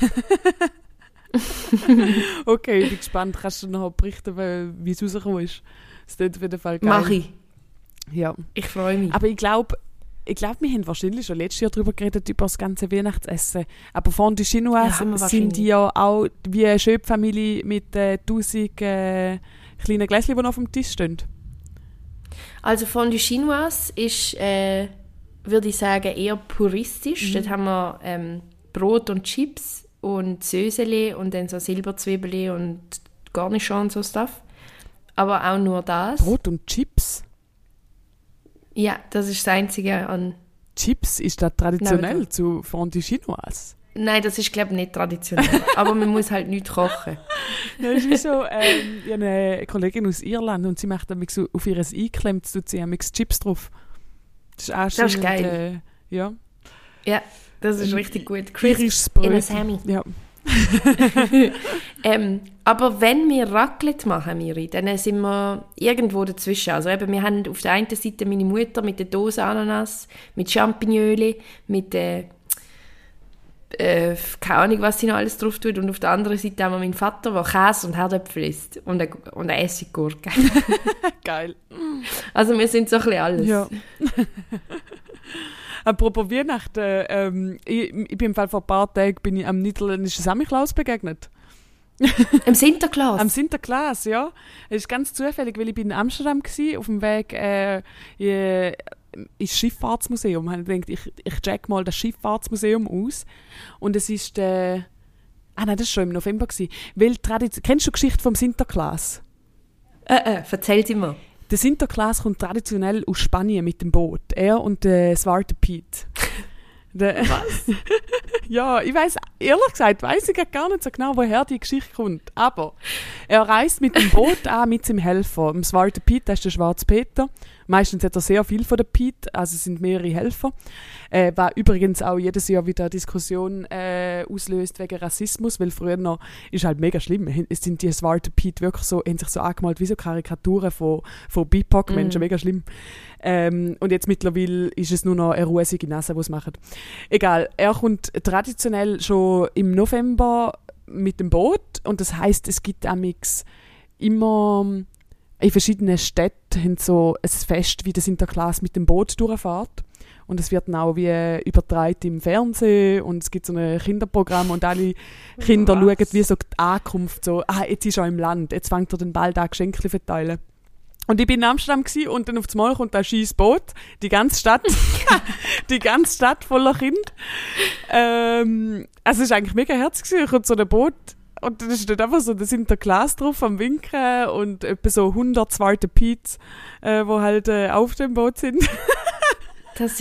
Okay, ich bin gespannt. Kannst du noch berichten, weil- wie es rausgekommen ist? Das klingt auf jeden Fall geil. Mach ich. Ja. Ich freue mich. Aber ich glaube, ich glaube, wir haben wahrscheinlich schon letztes Jahr darüber geredet, über das ganze Weihnachtsessen. Aber Fondue Ja, Chinoise haben wir sind wahrscheinlich. die ja auch wie eine Schöpffamilie mit äh, tausend äh, kleinen Gläschen, die noch auf dem Tisch stehen. Also Fondue Chinoise ist, äh, würde ich sagen, eher puristisch. Dort haben wir ähm, Brot und Chips und Söseli und dann so Silberzwiebeli und Garnichon und so Stuff. Aber auch nur das. Brot und Chips. Ja, das ist das Einzige an... Chips ist das traditionell Nein, zu Fondue Chinoise. Nein, das ist, glaube ich, nicht traditionell. Aber man muss halt nichts kochen. Ja, das ist wie so, ähm, ich habe eine Kollegin aus Irland und sie macht dann so auf ihr Ei geklemmt, tut sie mit Chips drauf. Das ist auch Das ist geil. Äh, ja. Ja, das ist richtig gut. Irisches in a Brötchen. Sammy. Ja. Ähm, aber wenn wir Raclette machen, Miri, dann sind wir irgendwo dazwischen. Also eben, wir haben auf der einen Seite meine Mutter mit der Dose Ananas, mit Champignoli, mit äh, äh, keine Ahnung, was sie noch alles drauf tut. Und auf der anderen Seite haben wir meinen Vater, der Käse und Herdöpfel isst und eine, und eine Essiggurke. Geil. Also wir sind so ein bisschen alles. Ja. Apropos Weihnachten, ähm, ich, ich bin im Fall vor ein paar Tagen bin ich am niederländischen Samichlaus begegnet. Im Sinterklaas. Am Sinterklaas, ja. Es ist ganz zufällig, weil ich bin in Amsterdam war, auf dem Weg äh, in, ins Schifffahrtsmuseum. Ich dachte, ich, ich check mal das Schifffahrtsmuseum aus. Und es ist äh, ah nein, das war schon im November gewesen. Weil Tradition, kennst du die Geschichte vom Sinterklaas? Äh, äh, erzähl sie mir. Der Sinterklaas kommt traditionell aus Spanien mit dem Boot. Er und der äh, Zwarte Piet. Der, Was? ja, ich weiss, ehrlich gesagt, weiss ich gar nicht so genau, woher die Geschichte kommt. Aber er reist mit dem Boot an, mit seinem Helfer. Im Zwarte Piet, das ist der Schwarze Peter. Meistens hat er sehr viel von der Piet, also es sind mehrere Helfer. Äh, was übrigens auch jedes Jahr wieder eine Diskussion äh, auslöst wegen Rassismus, weil früher noch, ist halt mega schlimm, es sind die Zwarte Piet wirklich so, haben sich so angemalt wie so Karikaturen von, von B I P O C-Menschen, Mm. mega schlimm. Ähm, und jetzt mittlerweile ist es nur noch eine ruhige Nase, die es machen. Egal, er kommt traditionell schon im November mit dem Boot und das heisst, es gibt amix immer in verschiedenen Städten haben so ein Fest, wie der Sinterklaas mit dem Boot durchfährt. Und es wird dann auch wie übertragen im Fernsehen und es gibt so ein Kinderprogramm und alle Kinder Was? schauen wie so die Ankunft, so, ah, jetzt ist er im Land, jetzt fängt er dann bald an, Geschenke verteilen. Und ich bin in Amsterdam gsi und dann auf das Mal kommt ein scheiß Boot, die ganze Stadt, die ganze Stadt voller Kinder. Ähm, also es war eigentlich mega herzig gewesen, kommt so ein Boot und dann steht einfach so der Sinterklaas drauf am Winken und etwa so hundert Zwarte Piets, äh, wo halt äh, auf dem Boot sind. Das ist,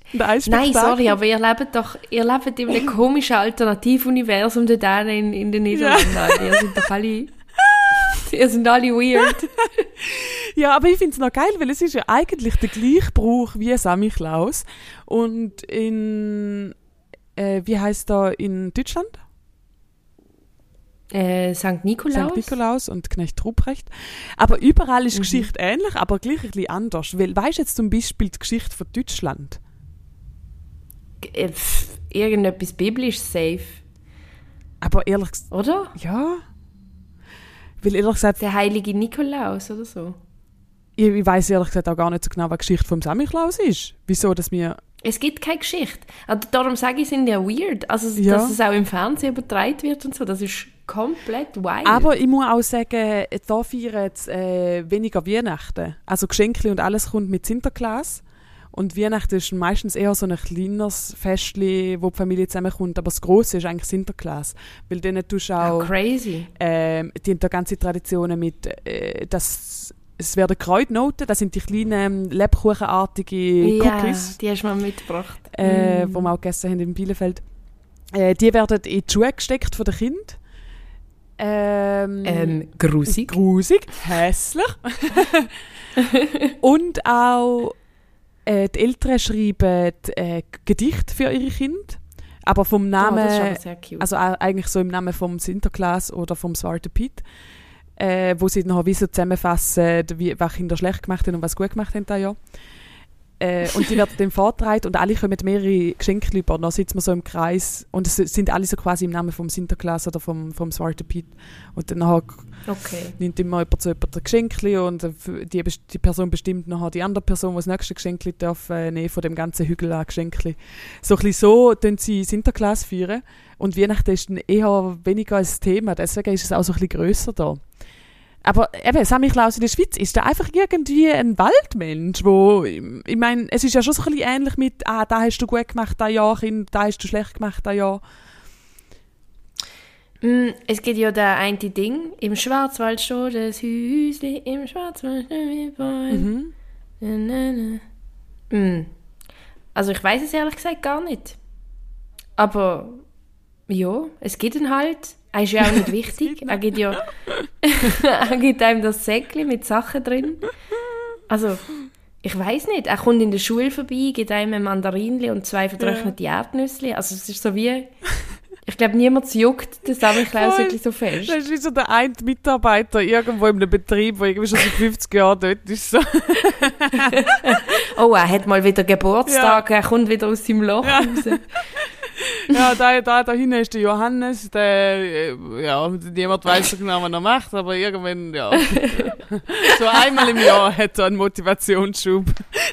Nein, sorry, aber ihr lebt doch ihr lebt in einem komischen Alternativuniversum dort in, in den Niederlanden. Ja. Ihr sind doch alle... ihr sind alle weird. Ja, aber ich finde es noch geil, weil es ist ja eigentlich der gleiche Brauch wie Samichlaus. Und in... Äh, wie heisst da in Deutschland? Äh, Sankt Nikolaus. Sankt Nikolaus und Knecht Ruprecht. Aber überall ist die Mhm. Geschichte ähnlich, aber gleich ein bisschen anders. Weil, weißt du jetzt zum Beispiel die Geschichte von Deutschland? Äh, pff, irgendetwas biblisches safe, Aber ehrlich gesagt, oder? ja. Weil ehrlich gesagt, Der heilige Nikolaus oder so. ich, ich weiss ehrlich gesagt auch gar nicht so genau, was die Geschichte vom Samichlaus ist. Wieso, dass wir... Es gibt keine Geschichte. Also darum sage ich, sind ja weird. Also, Ja. dass es auch im Fernsehen übertragen wird und so, das ist komplett wild. Aber ich muss auch sagen, da feiern jetzt äh, weniger Weihnachten. Also Geschenke und alles kommt mit Sinterklaas. Und Weihnachten ist meistens eher so ein kleineres Festchen, wo die Familie zusammenkommt. Aber das Grosse ist eigentlich Sinterklaas. Weil denen tust du oh, auch... crazy. ähm, die haben da ganze Traditionen mit, äh, dass es werden Kräutnoten, das sind die kleinen Lebkuchenartigen Ja, Cookies, die hast du mal mitgebracht. äh, Mm. wo wir auch gegessen haben in Bielefeld. Äh, die werden in die Schuhe gesteckt von den Kindern. Ähm, Ähm, grusig. grusig, hässlich. Und auch äh, die Eltern schreiben äh, Gedichte für ihre Kinder. Aber vom Oh, Namen, das ist aber sehr cute. also äh, eigentlich so im Namen vom Sinterklaas oder vom Zwarte Piet, äh, wo sie dann wie so zusammenfassen, wie, was Kinder schlecht gemacht haben und was gut gemacht haben das Jahr. Äh, und die werden dann vorgetragen und alle kommen mehrere Geschenke über. Dann sitzen wir so im Kreis und es sind alle so quasi im Namen vom Sinterklaas oder vom, vom Zwarte Piet. Und dann nachher Okay. nimmt immer jemand zu jemandem ein Geschenk und die, die Person bestimmt nachher die andere Person, die das nächste Geschenk darf äh, nehmen von dem ganzen Hügel an Geschenk. So ein bisschen so tun sie Sinterklaas feiern. Und Weihnachten ist dann eher weniger ein Thema, deswegen ist es auch so ein bisschen grösser da. Aber eben, Samichlaus in der Schweiz ist da einfach irgendwie ein Waldmensch, wo, ich meine, es ist ja schon so ein bisschen ähnlich mit, ah, da hast du gut gemacht, das Jahr, Kind, da hast du schlecht gemacht, das Jahr. Mm, es gibt ja das eine Ding, im Schwarzwald steht das Häusli, im Schwarzwald stehen wir Bäume. Mhm. Na, na, na. Mm. Also ich weiß es ehrlich gesagt gar nicht. Aber ja, es gibt ihn halt. Er ist ja auch nicht wichtig. Er gibt ja er gibt einem das Säckchen mit Sachen drin. Also, ich weiß nicht. Er kommt in der Schule vorbei, gibt einem ein Mandarinli und zwei vertrocknete Erdnüsse. Also es ist so wie... Ich glaube, niemand juckt den Samichlaus Voll. wirklich so fest. Das ist wie so der eine Mitarbeiter irgendwo in einem Betrieb, der irgendwie schon seit fünfzig Jahren dort ist. So. Oh, er hat mal wieder Geburtstag, er kommt wieder aus seinem Loch Ja. raus. Ja, da, da, da hinten ist der Johannes, der, äh, ja, niemand weiß so genau, was er macht, aber irgendwann, ja. So einmal im Jahr hat er einen Motivationsschub.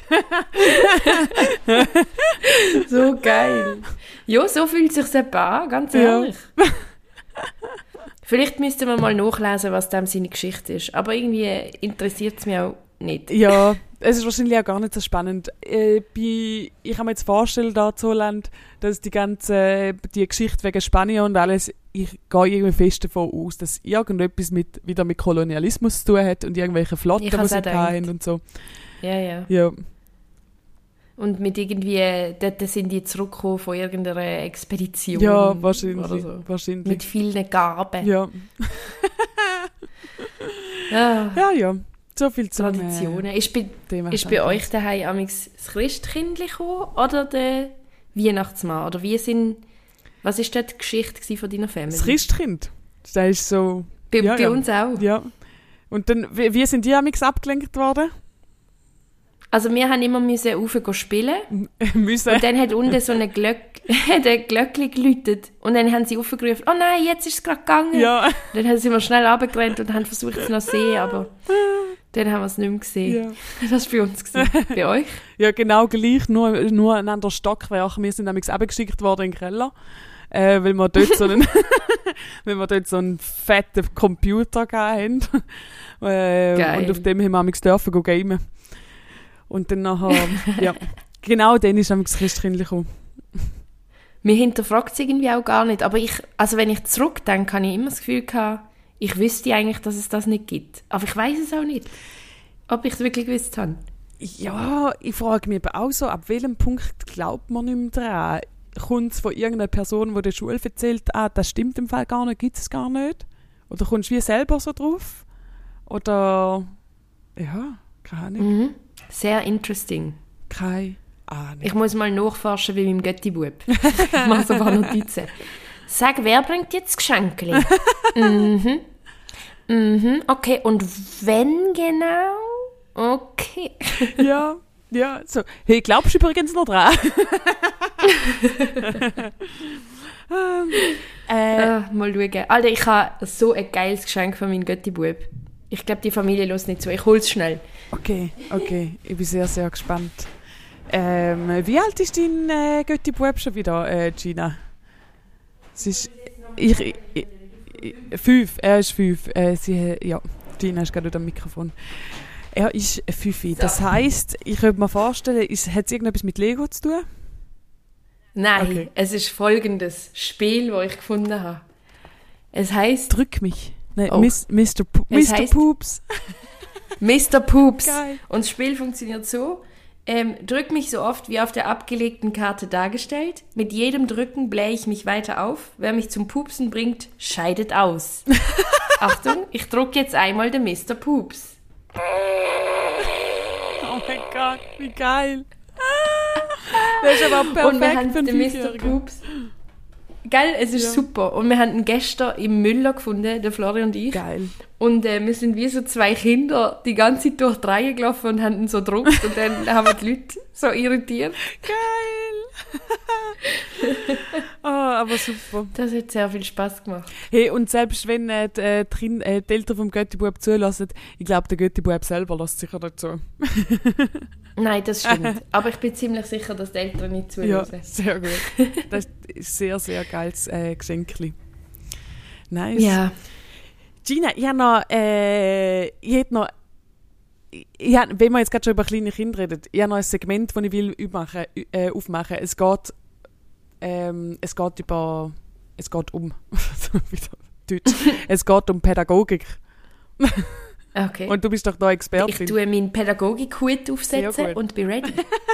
So geil. Ja, so fühlt es sich etwa an, ganz Ja. ehrlich. Vielleicht müssten wir mal nachlesen, was dem seine Geschichte ist. Aber irgendwie interessiert es mich auch nicht. Ja, es ist wahrscheinlich auch gar nicht so spannend. Äh, bei, ich kann mir jetzt vorstellen, da in Holland, dass die ganze die Geschichte wegen Spanien und alles, ich gehe irgendwie fest davon aus, dass irgendetwas mit, wieder mit Kolonialismus zu tun hat und irgendwelche Flotten, Ich die hab's sie auch gedacht. hatten und so. Ja, ja. Ja, Und mit irgendwie, dort sind die zurückgekommen von irgendeiner Expedition. ja wahrscheinlich. Oder so. wahrscheinlich. Mit vielen Gaben. ja. Ah, ja, ja. So viel zum Traditionen. Ist bei, Äh, Thema. ist bei euch daheim amigs das Christkindli gekommen oder der Weihnachtsmann? Oder wie sind, was ist dort die Geschichte gewesen von deiner Family? Das Christkind. Das ist so... Bei, ja, bei ja. uns auch. Ja. Und dann, wie, wie sind die amigs abgelenkt worden? Also wir haben immer müssen rauf gehen spielen Müssen. und dann hat unten so eine Glöck, hat ein Glöckchen geläutet und dann haben sie aufgerufen, oh nein, jetzt ist es gerade gegangen. Ja. Dann sind wir schnell runtergerannt und haben versucht es noch zu sehen, aber dann haben wir es nicht mehr gesehen. Ja. Das war bei uns. Gewesen. Bei euch? Ja, genau gleich, nur, nur ein anderer Stockwerk. Wir sind nämlich abgeschickt worden in den Keller, äh, weil wir dort so einen, weil wir dort so einen fetten Computer hatten. Äh, Geil. und auf dem haben wir nämlich dürfen go gamen. Und dann nachher, ja, genau dann ist nämlich das Christkindli gekommen. Mir hinterfragt es irgendwie auch gar nicht, aber ich, also wenn ich zurückdenke, habe ich immer das Gefühl gehabt, ich wüsste eigentlich, dass es das nicht gibt. Aber ich weiß es auch nicht, ob ich es wirklich gewusst habe. Ja, ich frage mich aber auch so, ab welchem Punkt glaubt man nicht mehr dran? Kommt es von irgendeiner Person, die der Schule erzählt, ah, das stimmt im Fall gar nicht, gibt es gar nicht? Oder kommst du wie selber so drauf? Oder, ja, keine Ahnung. Mhm. Sehr interesting. Keine Ahnung. Ich muss mal nachforschen wie meinem Götti-Bub. Ich mache so ein paar Notizen. Sag, wer bringt jetzt Geschenkli? mhm. Mhm. Okay, und wenn genau? Okay. Ja, ja, so. Hey, glaubst du übrigens noch dran? ähm, äh, äh, mal schauen. Alter, ich habe so ein geiles Geschenk von meinem Götti-Bub. Ich glaube, die Familie hört nicht zu. Ich hole es schnell. Okay, okay. Ich bin sehr, sehr gespannt. Ähm, wie alt ist dein äh, Götti-Bub schon wieder, äh, Gina? Sie ist... Ich, ich, ich, fünf. Er ist fünf. Äh, sie, ja, Gina ist gerade am Mikrofon. Er ist fünf. Das heisst, ich könnte mir vorstellen, ist, hat es irgendetwas mit Lego zu tun? Nein, Okay. es ist folgendes Spiel, das ich gefunden habe. Es heisst Drück mich. Nein, Oh. Miss, Mister P- Es Mister heisst- Poops. Mister Poops. Geil. Und das Spiel funktioniert so: ähm, Drück mich so oft wie auf der abgelegten Karte dargestellt. Mit jedem Drücken blähe ich mich weiter auf. Wer mich zum Pupsen bringt, scheidet aus. Achtung, ich drücke jetzt einmal den Mister Poops. Oh mein Gott, wie geil. Das ist aber auch Und wir haben perfekt für einen den Mister Fünfjährigen. Poops. Geil, es ist Ja. super. Und wir haben ihn gestern im Müller gefunden, der Flori und ich. Geil. Und äh, wir sind wie so zwei Kinder die ganze Zeit durch die Reihe gelaufen und haben ihn so gedruckt. Und dann haben wir die Leute so irritiert. Geil. Oh, aber super. Das hat sehr viel Spass gemacht. Hey, und selbst wenn äh, die, äh, die, Kind- äh, die Eltern vom Götti-Bub zulassen, ich glaube, der Götti-Bub selber lässt sicher dazu. Nein, das stimmt. Aber ich bin ziemlich sicher, dass die Eltern nicht Ja, zuhören. sehr gut. Das ist sehr, sehr geiles äh, Geschenkli. Nice. Ja. Gina, ich habe noch, äh, ich hätte noch, ich hab, wenn wir jetzt gerade schon über kleine Kinder reden, ich habe noch ein Segment, das ich will aufmachen, äh, aufmachen. Es geht, ähm, es geht über, es geht um, wieder Deutsch, es geht um Pädagogik. Okay. Und du bist doch da ich Expertin. tue meinen Pädagogik-Hut aufsetzen Sehr gut. und bin ready.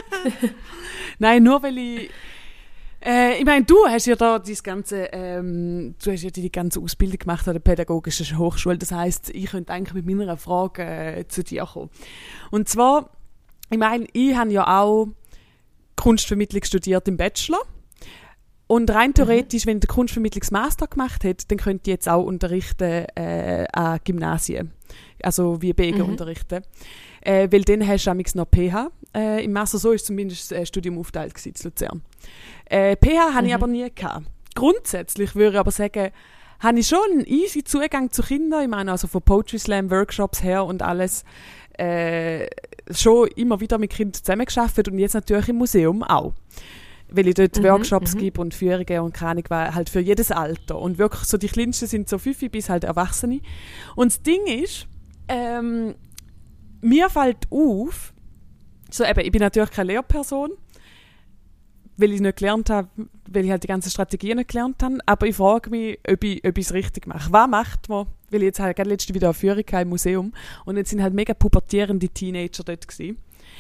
Nein, nur weil ich, äh, ich meine, du hast ja da das ganze, ähm, du hast ja die ganze Ausbildung gemacht an der Pädagogischen Hochschule. Das heisst, ich könnte eigentlich mit meiner Frage äh, zu dir kommen. Und zwar, ich meine, ich habe ja auch Kunstvermittlung studiert im Bachelor. Und rein theoretisch, wenn ich den Kunstvermittlungsmaster gemacht hätte, dann könnte ich jetzt auch unterrichten äh, an Gymnasien. Also wie B G Mhm. unterrichten. Äh, weil dann hast du amigs noch P H äh, im Master. So ist zumindest das äh, Studium aufgeteilt gewesen, in Luzern. Äh, P H hatte ich Mhm. aber nie gehabt. Grundsätzlich würde ich aber sagen, habe ich schon einen easy Zugang zu Kindern. Ich meine, also von Poetry Slam Workshops her und alles äh, schon immer wieder mit Kindern zusammengearbeitet und jetzt natürlich im Museum auch. Weil ich dort Mhm, Workshops mhm. gebe und Führungen und keine Ahnung, was, halt für jedes Alter. Und wirklich so die Kleinsten sind so fünf bis halt Erwachsene. Und das Ding ist, ähm, mir fällt auf, so eben, ich bin natürlich keine Lehrperson, weil ich nicht gelernt habe, weil ich halt die ganzen Strategien nicht gelernt habe, aber ich frage mich, ob ich, ob ich es richtig mache. Was macht man? Weil ich jetzt halt gerade letzte wieder eine Führung hatte im Museum und jetzt sind halt mega pubertierende Teenager dort gewesen,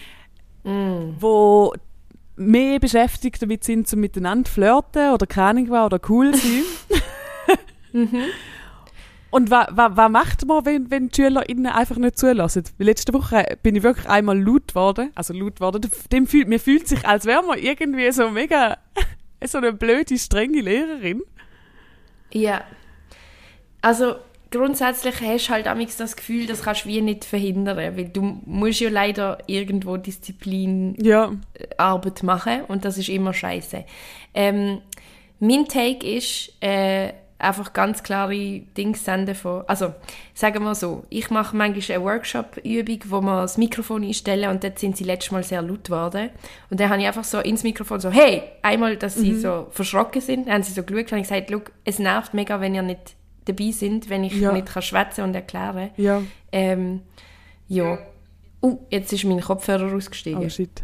Mm. wo mehr beschäftigt damit sind, zum miteinander flirten oder keine Ahnung was oder cool sein. Mhm. Und was wa, wa macht man, wenn, wenn die SchülerInnen einfach nicht zulassen? Weil letzte Woche bin ich wirklich einmal laut geworden. Also laut geworden. Dem fühlt, mir fühlt sich, als wäre man irgendwie so mega so eine blöde, strenge Lehrerin. Ja. Also grundsätzlich hast du halt amigs das Gefühl, das kannst du wie nicht verhindern, weil du musst ja leider irgendwo Disziplinarbeit Ja. machen und das ist immer scheiße. Ähm, mein Take ist äh, einfach ganz klare Dinge senden von, also sagen wir so, ich mache manchmal eine Workshop-Übung, wo wir das Mikrofon einstellen und dort sind sie letztes Mal sehr laut geworden und dann habe ich einfach so ins Mikrofon so, hey, einmal, dass sie so verschrocken sind, dann haben sie so geschaut und ich gesagt, look, es nervt mega, wenn ihr nicht dabei sind, wenn ich Ja. nicht kann schwätzen und erklären. Ja. Ähm, ja. Uh, jetzt ist mein Kopfhörer ausgestiegen. Oh shit.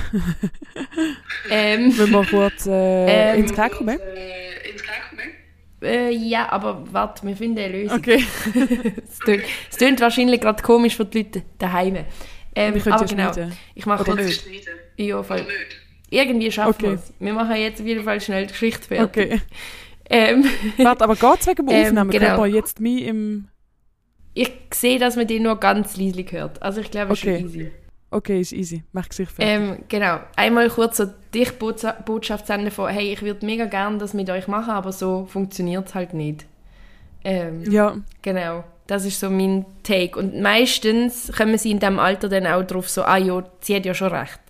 ähm, Wenn wir kurz äh, Ähm, ins Kleid kommen. äh, ja, aber warte, wir finden eine Lösung. Okay. Es tönt- es tönt wahrscheinlich gerade komisch für die Leute daheim. Ähm, Wir können aber ja genau, schneiden. ich mache Oder jetzt... nicht? Ja, voll. Irgendwie schaffen Okay. wir es. Wir machen jetzt auf jeden Fall schnell die Geschichte fertig. Okay. Ähm, Warte, aber geht's wegen dem Ähm, Aufnehmen? genau. Können wir jetzt mich im... ich sehe, dass man den nur ganz leise hört. Also ich glaube, es Okay. ist schon easy. Okay, ist easy. Mach Gesicht fertig. Ähm, genau. Einmal kurz so dich Boza- Botschaft senden von «Hey, ich würde mega gerne das mit euch machen, aber so funktioniert es halt nicht.» ähm, Ja, Genau. Das ist so mein Take. Und meistens kommen sie in diesem Alter dann auch drauf so «Ah ja, sie hat ja schon recht.»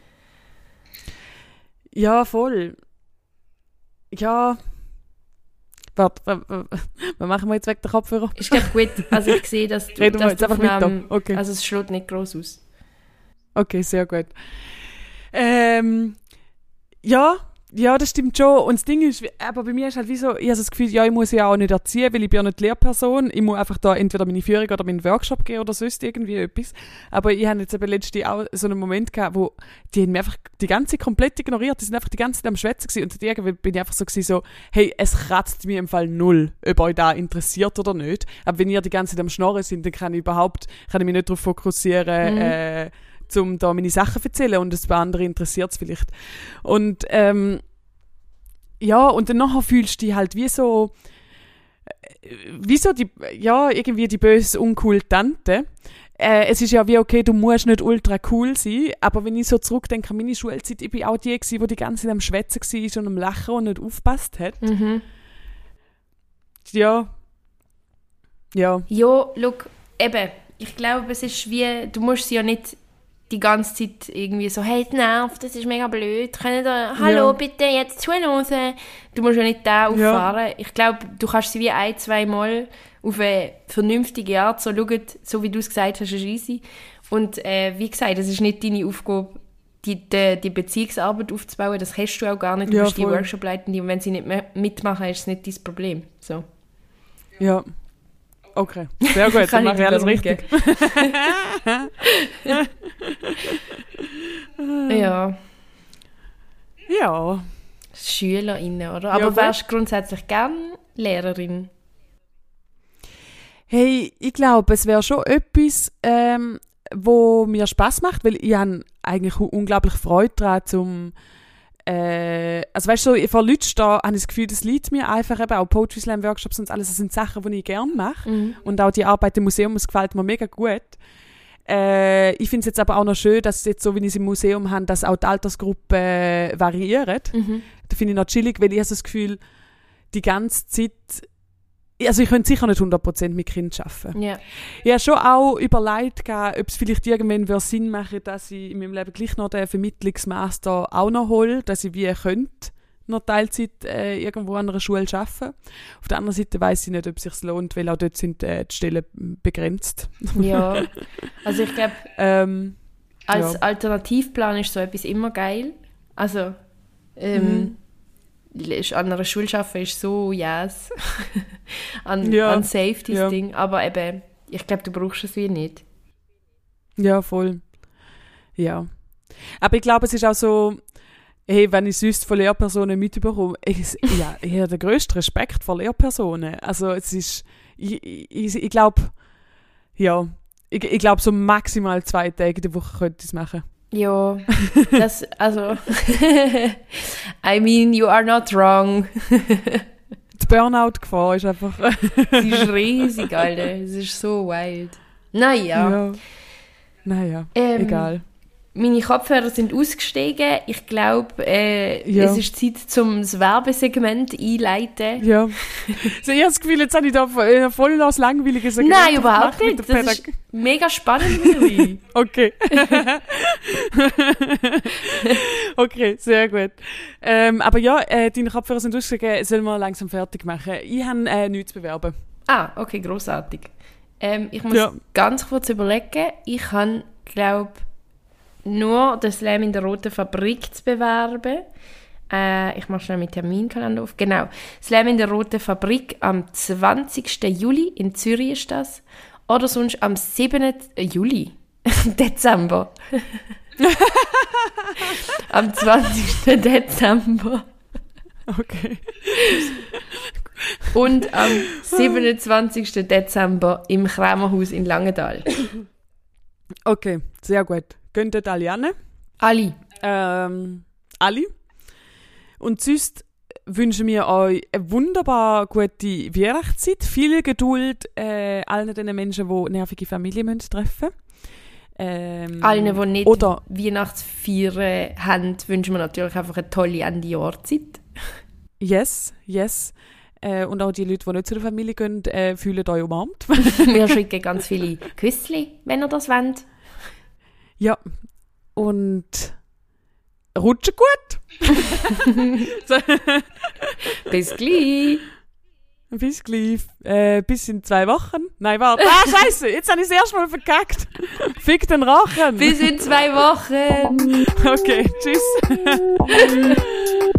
ja, voll. Ja. Warte, w- w- was machen wir jetzt weg der Kopfhörer? Ist glaube gut. Also ich sehe, dass du, Reden wir dass jetzt die einfach weiter. Aufnahme- Okay. Also es schlägt nicht gross aus. Okay, sehr gut. Ähm, ja, ja, das stimmt schon. Und das Ding ist, wie- aber bei mir ist halt wie so, ich habe so das Gefühl, ja, ich muss ja auch nicht erziehen, weil ich bin ja nicht die Lehrperson. Ich muss einfach da entweder meine Führung oder meinen Workshop geben oder sonst irgendwie etwas. Aber ich habe jetzt eben letztens auch so einen Moment gehabt, wo die haben mich einfach die ganze Zeit komplett ignoriert. Die sind einfach die ganze Zeit am Schwätzen gewesen. Und irgendwie bin ich einfach so gewesen, so, hey, es kratzt mir im Fall null, ob euch da interessiert oder nicht. Aber wenn ihr die ganze Zeit am Schnorren sind, dann kann ich überhaupt, kann ich mich nicht darauf fokussieren, Mhm. äh, um da meine Sachen zu erzählen und das bei anderen interessiert es vielleicht. Und ähm, ja, und dann nachher fühlst du dich halt wie so, äh, wie so die, ja, irgendwie die böse, uncool Tante. Äh, es ist ja wie, okay, du musst nicht ultra cool sein, aber wenn ich so zurückdenke an meine Schulzeit, ich bin auch die gewesen, die die ganze Zeit am Schwätzen war und am Lachen und nicht aufgepasst hat. Mhm. Ja. Ja. Ja, look, eben, ich glaube, es ist wie, du musst sie ja nicht die ganze Zeit irgendwie so, hey, das nervt, das ist mega blöd, können da, hallo, Ja. bitte, jetzt zuhören. Du musst ja nicht da auffahren. Ich glaube, du kannst sie wie ein, zwei Mal auf eine vernünftige Art so schauen, so wie du es gesagt hast, ist easy. Und äh, wie gesagt, es ist nicht deine Aufgabe, die, die, die Beziehungsarbeit aufzubauen, das hast du auch gar nicht. Du Ja, bist die voll. Workshop-Leitende und wenn sie nicht mehr mitmachen, ist es nicht dein Problem. So. Ja. Okay, sehr gut, dann Kann ich mache ich alles beruhigen. richtig. Ja. Ja. SchülerInnen, oder? Ja, Aber gut. wärst du grundsätzlich gern Lehrerin? Hey, ich glaube, es wäre schon etwas, ähm, wo mir Spass macht, weil ich habe eigentlich u- unglaublich Freude daran, zum äh, also weißt du, so, vor Leuten stehen, habe ich das Gefühl, das liegt mir einfach eben, auch Poetry Slam Workshops und alles, das sind Sachen, die ich gerne mache. Mhm. Und auch die Arbeit im Museum, das gefällt mir mega gut. Äh, ich finde es jetzt aber auch noch schön, dass es jetzt so, wie ich es im Museum habe, dass auch die Altersgruppen äh, variieren. Mhm. Das finde ich noch chillig, weil ich habe so das Gefühl, die ganze Zeit, also ich könnte sicher nicht hundert Prozent mit Kindern arbeiten. Ja. Ich habe schon auch überlegt, gehabt, ob es vielleicht irgendwann würde Sinn machen, dass ich in meinem Leben gleich noch den Vermittlungsmaster auch noch hole, dass ich wie könnte noch Teilzeit äh, irgendwo an einer Schule arbeiten. Auf der anderen Seite weiss ich nicht, ob es sich lohnt, weil auch dort sind äh, die Stellen begrenzt. Ja. Also ich glaube, ähm, als ja. Alternativplan ist so etwas immer geil. Also ähm, ist an einer Schule arbeiten ist so yes. an, Ja. an Safety Ja. Ding. Aber eben, ich glaube, du brauchst es wie nicht. Ja, voll. Ja. Aber ich glaube, es ist auch so, hey, wenn ich sonst von Lehrpersonen mitbekomme, ich, ja, ich habe den grössten Respekt vor Lehrpersonen. Also es ist, ich, ich, ich glaube, ja, ich, ich glaube so maximal zwei Tage in der Woche könnte ich es machen. Ja, das, also, I mean, you are not wrong. Die Burnout-Gefahr ist einfach... Sie ist riesig, Alter. Es ist so wild. Naja. ja. Naja, Ähm, egal. Meine Kopfhörer sind ausgestiegen. Ich glaube, äh, Ja. es ist Zeit, zum das Werbesegment einleiten. Ja. So, ich habe das Gefühl, jetzt habe ich da voll, voll das langweilige Segment Nein, überhaupt gemacht mit nicht. der Das ist Pädag- mega spannend, Miri. Okay. Okay, sehr gut. Ähm, aber ja, äh, deine Kopfhörer sind ausgegangen, sollen wir langsam fertig machen. Ich habe äh, nichts zu bewerben. Ah, okay, grossartig. Ähm, ich muss Ja. ganz kurz überlegen. Ich habe, glaube nur den Slam in der Roten Fabrik zu bewerben. Äh, ich mache schnell meinen Terminkalender auf. Genau. Slam in der Roten Fabrik am zwanzigsten Juli in Zürich ist das. Oder sonst am siebten Juli. Dezember. Am zwanzigsten Dezember. Okay. Und am siebenundzwanzigsten Dezember im Krämerhaus in Langenthal. Okay, sehr gut. Gehen dort alle an. Ali. Ähm, alle. Und sonst wünschen wir euch eine wunderbar gute Weihnachtszeit, viel Geduld äh, allen den Menschen, die nervige Familien müssen treffen müssen. Ähm, Allen, die nicht oder Weihnachtsfeiern haben, wünschen wir natürlich einfach eine tolle Ende-Jahr-Zeit. Yes, yes. Äh, und auch die Leute, die nicht zu der Familie gehen, äh, fühlen euch umarmt. Wir schicken ganz viele Küssli, wenn ihr das wollt. Ja, und rutschen gut. So. Bis gleich. Bis gleich. Äh, bis in zwei Wochen. Nein, warte. Ah, scheiße, jetzt habe ich das erste Mal verkackt. Fick den Rachen. Bis in zwei Wochen. Okay, tschüss.